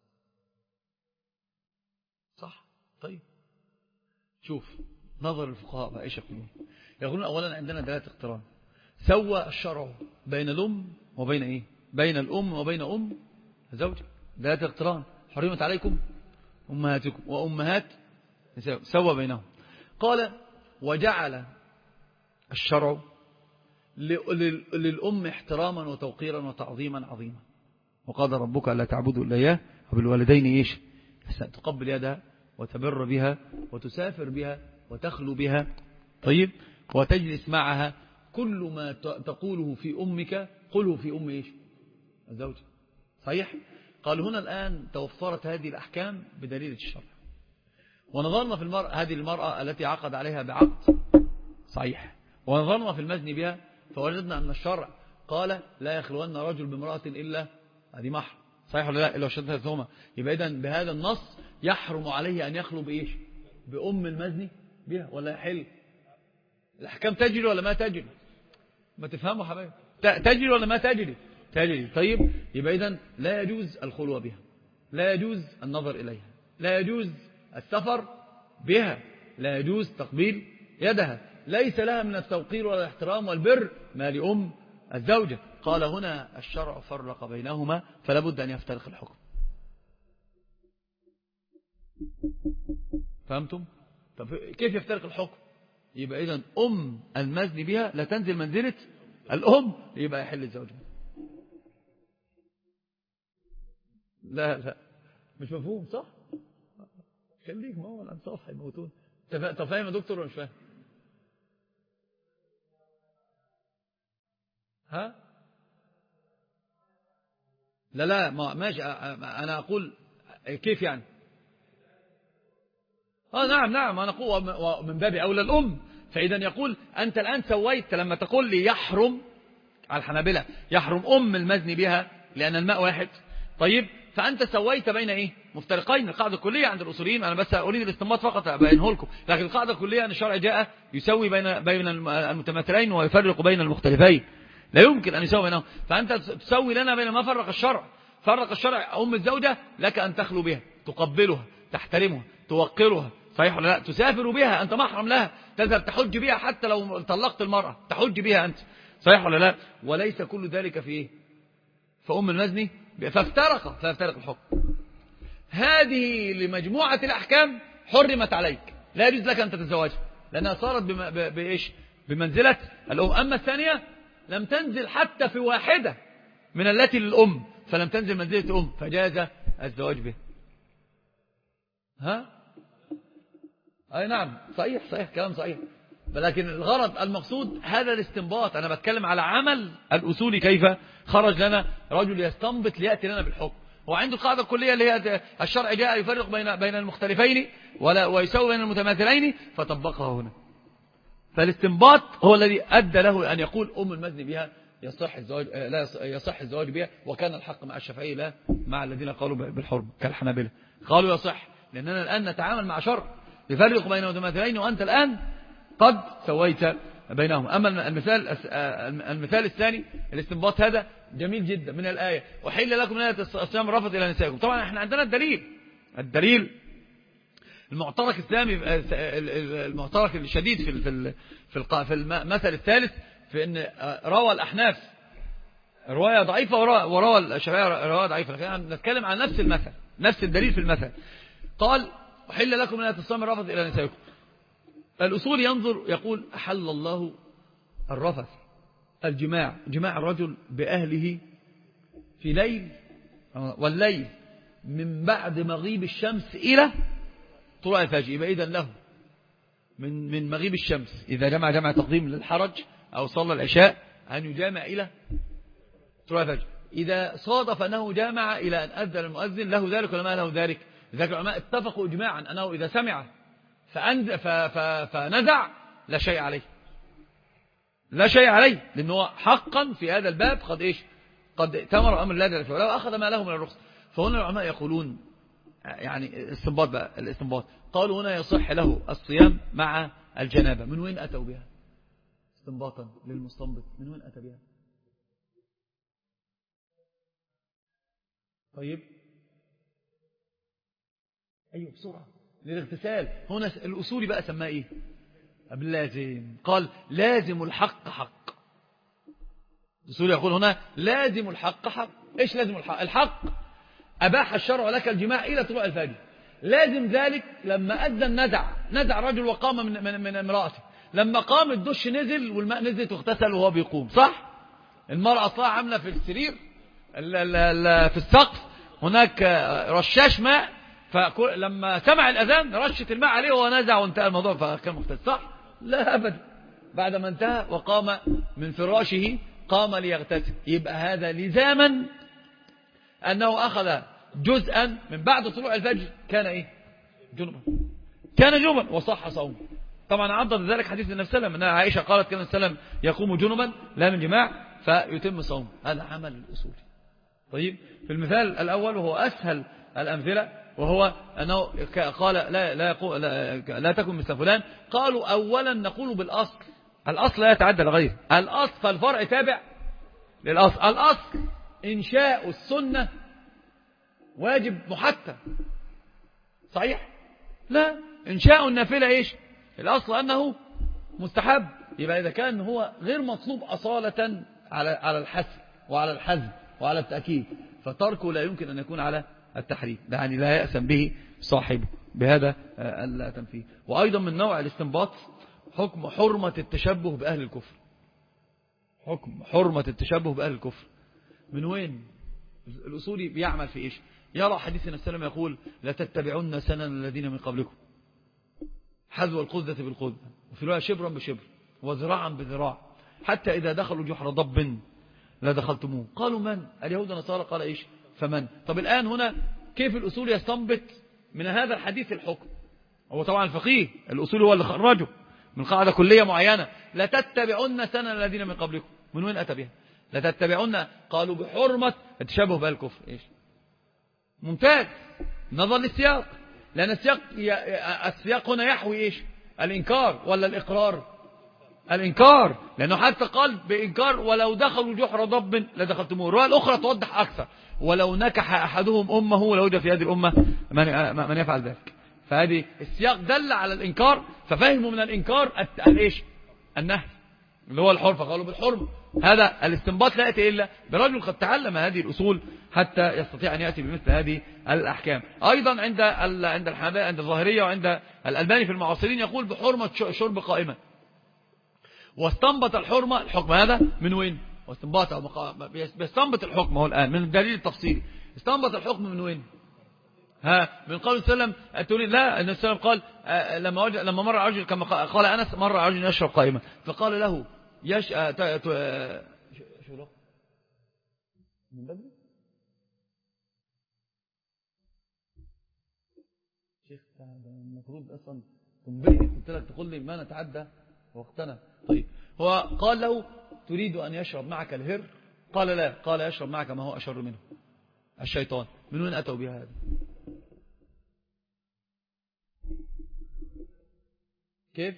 B: صح. طيب شوف نظر الفقهاء بقى ايش يقولون اولا عندنا دلالة اقتران. سوى الشرع بين الأم وبين ايه؟ بين الأم وبين أم زوج. دلالة اقتران. حرمت عليكم أمهاتكم وأمهات سوى بينهم. قال وجعل الشرع للأم احتراما وتوقيرا وتعظيما عظيما. وقال ربك ألا تعبدوا إلا إياه وبالوالدين إيش تقبل يدها وتبر بها وتسافر بها وتخلو بها. طيب وتجلس معها. كل ما تقوله في أمك قله في أم إيش الزوج. صحيح. قال هنا الآن توفرت هذه الأحكام بدليل الشرع. ونظرنا في هذه المرأة التي عقد عليها بعقد صحيح، ونظرنا في المزني بها فوجدنا أن الشرع قال لا يخلون رجل بامرأة إلا هذه محرم. صحيح ولا لا؟ إلا وشدها التهمة. يبقى إذن بهذا النص يحرم عليه أن يخلو بإيش بأم المزني بها ولا يحل. الأحكام تجري ولا ما تجري؟ ما تفهموا حبايب، تجري ولا ما تجري؟ تجري. طيب يبقى إذن لا يجوز الخلوة بها، لا يجوز النظر إليها، لا يجوز السفر بها، لا يجوز تقبيل يدها. ليس لها من التوقير ولا الاحترام والبر ما لأم الزوجة. قال هنا الشرع فرق بينهما فلا بد أن يفترق الحكم. فهمتم؟ طب كيف يفترق الحكم؟ يبقى إذن أم المزني بها لا تنزل منزلة الأم، يبقى يحل الزوج. لا مش مفهوم صح؟ خليك، ما هو الأنصاف هيموتون. طب فاهم يا دكتور ولا مش فاهم؟ ها؟ لا ما ماشي. أنا أقول كيف يعني؟ نعم أنا أقول من باب أولى الأم. فإذا يقول أنت الآن سويت لما تقول لي يحرم على الحنابلة يحرم أم المزني بها لأن الماء واحد. طيب فأنت سويت بين إيه مفترقين. القاعدة الكلية عند الأصوليين، أنا بس أريد الاستنباط فقط أبينه لكم، لكن القاعدة الكلية أن الشرع جاء يسوي بين المتماثلين ويفرق بين المختلفين، لا يمكن أن يسوي بينهم. فأنت تسوي لنا بين ما فرق الشرع. فرق الشرع أم الزوجة لك أن تخلو بها، تقبلها، تحترمها، توقرها. صحيح ولا لا؟ تسافر بها، أنت محرم لها، تذهب تحج بها حتى لو طلقت المرأة تحج بها أنت. صحيح ولا لا؟ وليس كل ذلك في إيه؟ فأم المزني فافترق الحكم. هذه لمجموعة الأحكام حرمت عليك، لا يجوز لك أن تتزوجها لأنها صارت بإيش بمنزلة الأم. أما الثانية لم تنزل حتى في واحدة من التي للأم، فلم تنزل منزلة أم فجاز الزواج به. ها؟ أي نعم صحيح كلام صحيح. لكن الغرض المقصود هذا الاستنباط. أنا بتكلم على عمل الأصول كيف خرج لنا رجل يستنبط ليأتي لنا بالحكم. هو عنده القاعدة الكلية اللي هي الشرع جاء يفرق بين المختلفين ويسوي بين المتماثلين فطبقها هنا. فالاستنباط هو الذي أدى له أن يقول أم المزني بها يصح الزواج، لا يصح الزواج بها. وكان الحق مع الشافعي لا مع الذين قالوا بالحرم كالحنابلة، قالوا يصح لأننا الآن نتعامل مع شرع يفرق بين المتماثلين وأنت الآن قد سويت بينهم. أما المثال الثاني الاستنباط هذا جميل جدا من الآية وحل لكم من آية الصيام الرفث إلى نسائكم. طبعا احنا عندنا الدليل المعترك الثاني، المعترك الشديد في المثل الثالث في أن روى الأحناف رواية ضعيفة وروى الشافعي رواية ضعيفة، لكن نتكلم عن نفس المثل، نفس الدليل في المثل. قال وحل لكم من آية الصيام الرفث إلى نسائكم. الأصول ينظر يقول أحل الله الرفث جماع الرجل بأهله في ليل، والليل من بعد مغيب الشمس إلى طلوع الفجر. يبقى إذن له من مغيب الشمس إذا جمع تقديم للحرج أو صلى العشاء أن يجامع إلى طلوع الفجر. إذا صادف أنه جامع إلى أن أذن المؤذن له ذلك ولا ما له ذلك؟ ذلك العلماء اتفقوا إجماعا أنه إذا سمع فنزع لا شيء عليه لأنه حقا في هذا الباب قد تمر أمر الله جل وعلا وأخذ ما له من الرخص. فهنا العلماء يقولون يعني الاستنباط قالوا هنا يصح له الصيام مع الجنابة. من وين أتوا بها استنباطا للمستنبط؟ من وين أتى بها؟ طيب أيوه بسرعة للاغتسال. هنا الأصولي بقى سماه إيه؟ لازم. قال لازم الحق حق. الأصولي يقول هنا لازم الحق حق. إيش لازم الحق؟ الحق أباح الشرع لك الجماع إلى طلوع الفجر، لازم ذلك لما أذن نزع رجل وقام من امرأته، لما قام الدش نزل والماء نزل واغتسل وهو بيقوم، صح؟ المرأة أصلها عاملة في السرير في السقف هناك رشاش ماء، فلما سمع الأذان رشت الماء عليه وهو نزع وانتهى الموضوع فكان مغتسل، صح؟ لا أبدا، بعد ما انتهى وقام من فراشه قام ليغتسل، يبقى هذا لزاما أنه أخذ جزءا من بعد طلوع الفجر كان إيه؟ جنبا، كان جنبا وصح صومه. طبعا عضد ذلك حديث النبي صلى الله عليه وسلم أن عائشة قالت كان النبي صلى الله عليه وسلم يقوم جنبا لا من جماع فيتم صومه، هذا عمل الأصول. طيب في المثال الأول وهو أسهل الأمثلة وهو أنه قال لا تكن مثل فلان، قالوا أولا نقول بالأصل، الأصل لا يتعدى لغيره، الأصل فالفرع تابع للأصل، الأصل إنشاء السنة واجب محتم، صحيح؟ لا، إنشاء النافلة إيش؟ الأصل أنه مستحب، يبقى إذا كان هو غير مطلوب أصالة على الحسن وعلى الحزم وعلى التأكيد، فتركه لا يمكن أن يكون على التحريم، يعني لا يأسم به صاحبه بهذا التنفيذ. وأيضا من نوع الاستنباط حكم حرمة التشبه بأهل الكفر، حكم حرمة التشبه بأهل الكفر من وين؟ الأصولي بيعمل في إيش؟ يرى حديث النبي صلى الله عليه وسلم يقول لا تتبعون سنن الذين من قبلكم حذو القذة بالقذة، وفي رواية شبرا بشبر وذراعا بذراع حتى إذا دخلوا جحر ضب لا دخلتموه، قالوا من؟ اليهود والنصارى، قال إيش؟ فمن؟ طب الآن هنا كيف الأصول يستنبط من هذا الحديث الحكم؟ هو طبعا الفقيه الأصول هو اللي خرجه من قاعدة كلية معينة، لا تتبعون سنن الذين من قبلكم، من وين أتى بها؟ لا تتبعون، قالوا بحرمة التشبه بالكفر، إيش؟ ممتاز، نظر للسياق، لأن السياق هنا يحوي إيش؟ الإنكار ولا الإقرار؟ الإنكار، لأنه حتى قال بإنكار ولو دخلوا جحر ضب لدخلتموه. الرواية الأخرى توضح أكثر، ولو نكح أحدهم أمه لوجد في هذه الأمة من يفعل ذلك. فهذه السياق دل على الإنكار، ففهموا من الإنكار الإيش؟ النهي اللي هو الحرمة، فقالوا بالحرمة. هذا الاستنباط لا يأتي إلا برجل قد تعلم هذه الأصول حتى يستطيع أن يأتي بمثل هذه الأحكام. أيضا عند الحنابلة، عند الظاهرية وعند الألباني في المعاصرين يقول بحرمة شرب قائمة، واستنبط الحرمة الحكم هذا من وين؟ بيستنبط الحكم هو الآن من الدليل التفصيلي، استنبط الحكم من وين؟ من قول السلام تريد؟ لا، النبي صلى الله عليه وسلم قال لما مر رجل كما قال أنس مر رجل يشرب قائمة فقال له شو له من بدري شيخ، المفروض اصلا تنبهني، قلت لك تقول لي ما نتعدى وقتنا. طيب هو قال له تريد أن يشرب معك الهر؟ قال لا، قال يشرب معك ما هو أشر منه، الشيطان. من وين أتوا بها هذا؟ كيف؟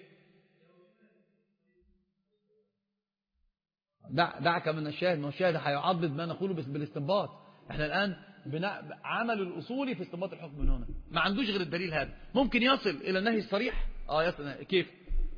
B: دعك من الشاهد، ما الشاهد هيعضد ما نقوله بالاستنباط. احنا الآن عمل الأصولي في استنباط الحكم من هنا، ما عندوش غير الدليل هذا، ممكن يصل إلى النهي الصريح. يصل كيف؟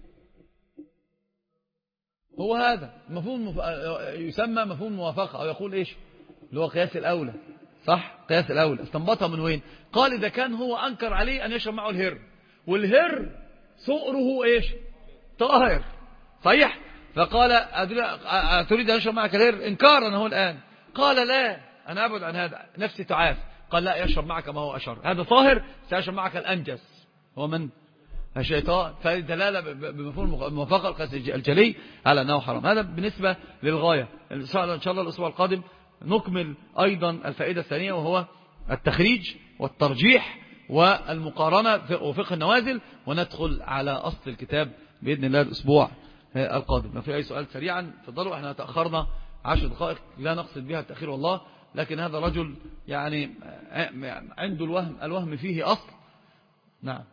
B: هو هذا مفهوم يسمى مفهوم موافقة، أو يقول إيش اللي هو قياس الأولى، صح؟ قياس الأولى. استنبطها من وين؟ قال إذا كان هو أنكر عليه أن يشرب معه الهر، والهر سؤره إيش؟ طاهر، صحيح؟ فقال تريد أن يشرب معك الهر إنكارا هو الآن. قال لا، أنا أبعد عن هذا، نفسي تعاف. قال لا، يشرب معك ما هو أشر، هذا طاهر، سيشرب معك الأنجس هو من؟ الشيطان. فالدلالة بمفهوم الموافقة القياس الجلي على أنه حرام. هذا بالنسبة للغاية. إن شاء الله الأسبوع القادم نكمل أيضا الفائدة الثانية، وهو التخريج والترجيح والمقارنة وفقه النوازل، وندخل على أصل الكتاب بإذن الله الأسبوع القادم. لو في أي سؤال سريعا تفضلوا، احنا تأخرنا 10 دقائق، لا نقصد بها التأخير والله، لكن هذا رجل يعني عنده الوهم فيه أصل. نعم.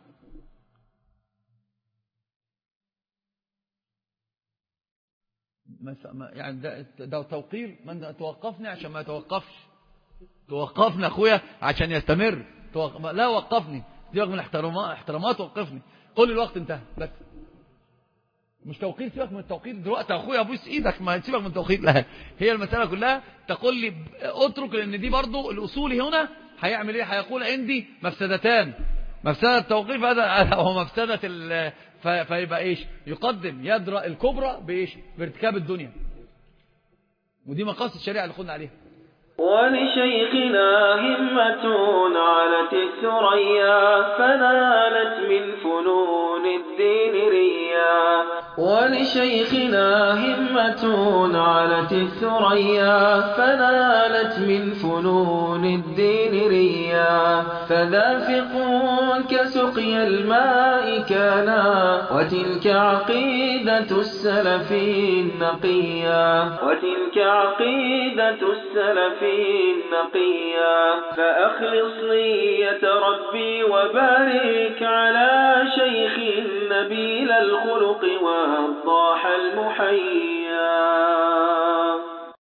B: يعني ده توقير، من توقفني عشان ما يتوقفش، توقفني أخويا عشان يستمر، لا وقفني، سيبك من احترامات، وقفني، قول الوقت انتهى بس، مش توقير. سيبك من التوقير دلوقتي أخويا، أبوس إيدك، ما سيبك من التوقير. لا، هي المسألة كلها تقول لي اترك، لأن دي برضو الأصولي هنا هيعمل ايه؟ هيقول عندي مفسدتان، مفسدة التوقيف هذا هو مفسدة فيبقى ايش؟ يقدم يدرأ الكبرى بايش؟ بارتكاب الدنيا. ودي مقاصد الشريعة اللي قلنا عليها.
A: ولشيخنا همة علت الثريا فنالت من فنون الدين ريا. ولشيخنا همة علت الثريا فنالت من فنون الدين ريا. فدافق كسقي الماء كانا وتلك عقيدة السلف النقيا. وتلك عقيدة السلف النقيا. فأخلص نية ربي وبارك على شيخ نبيل الخلق والضاح المحيي.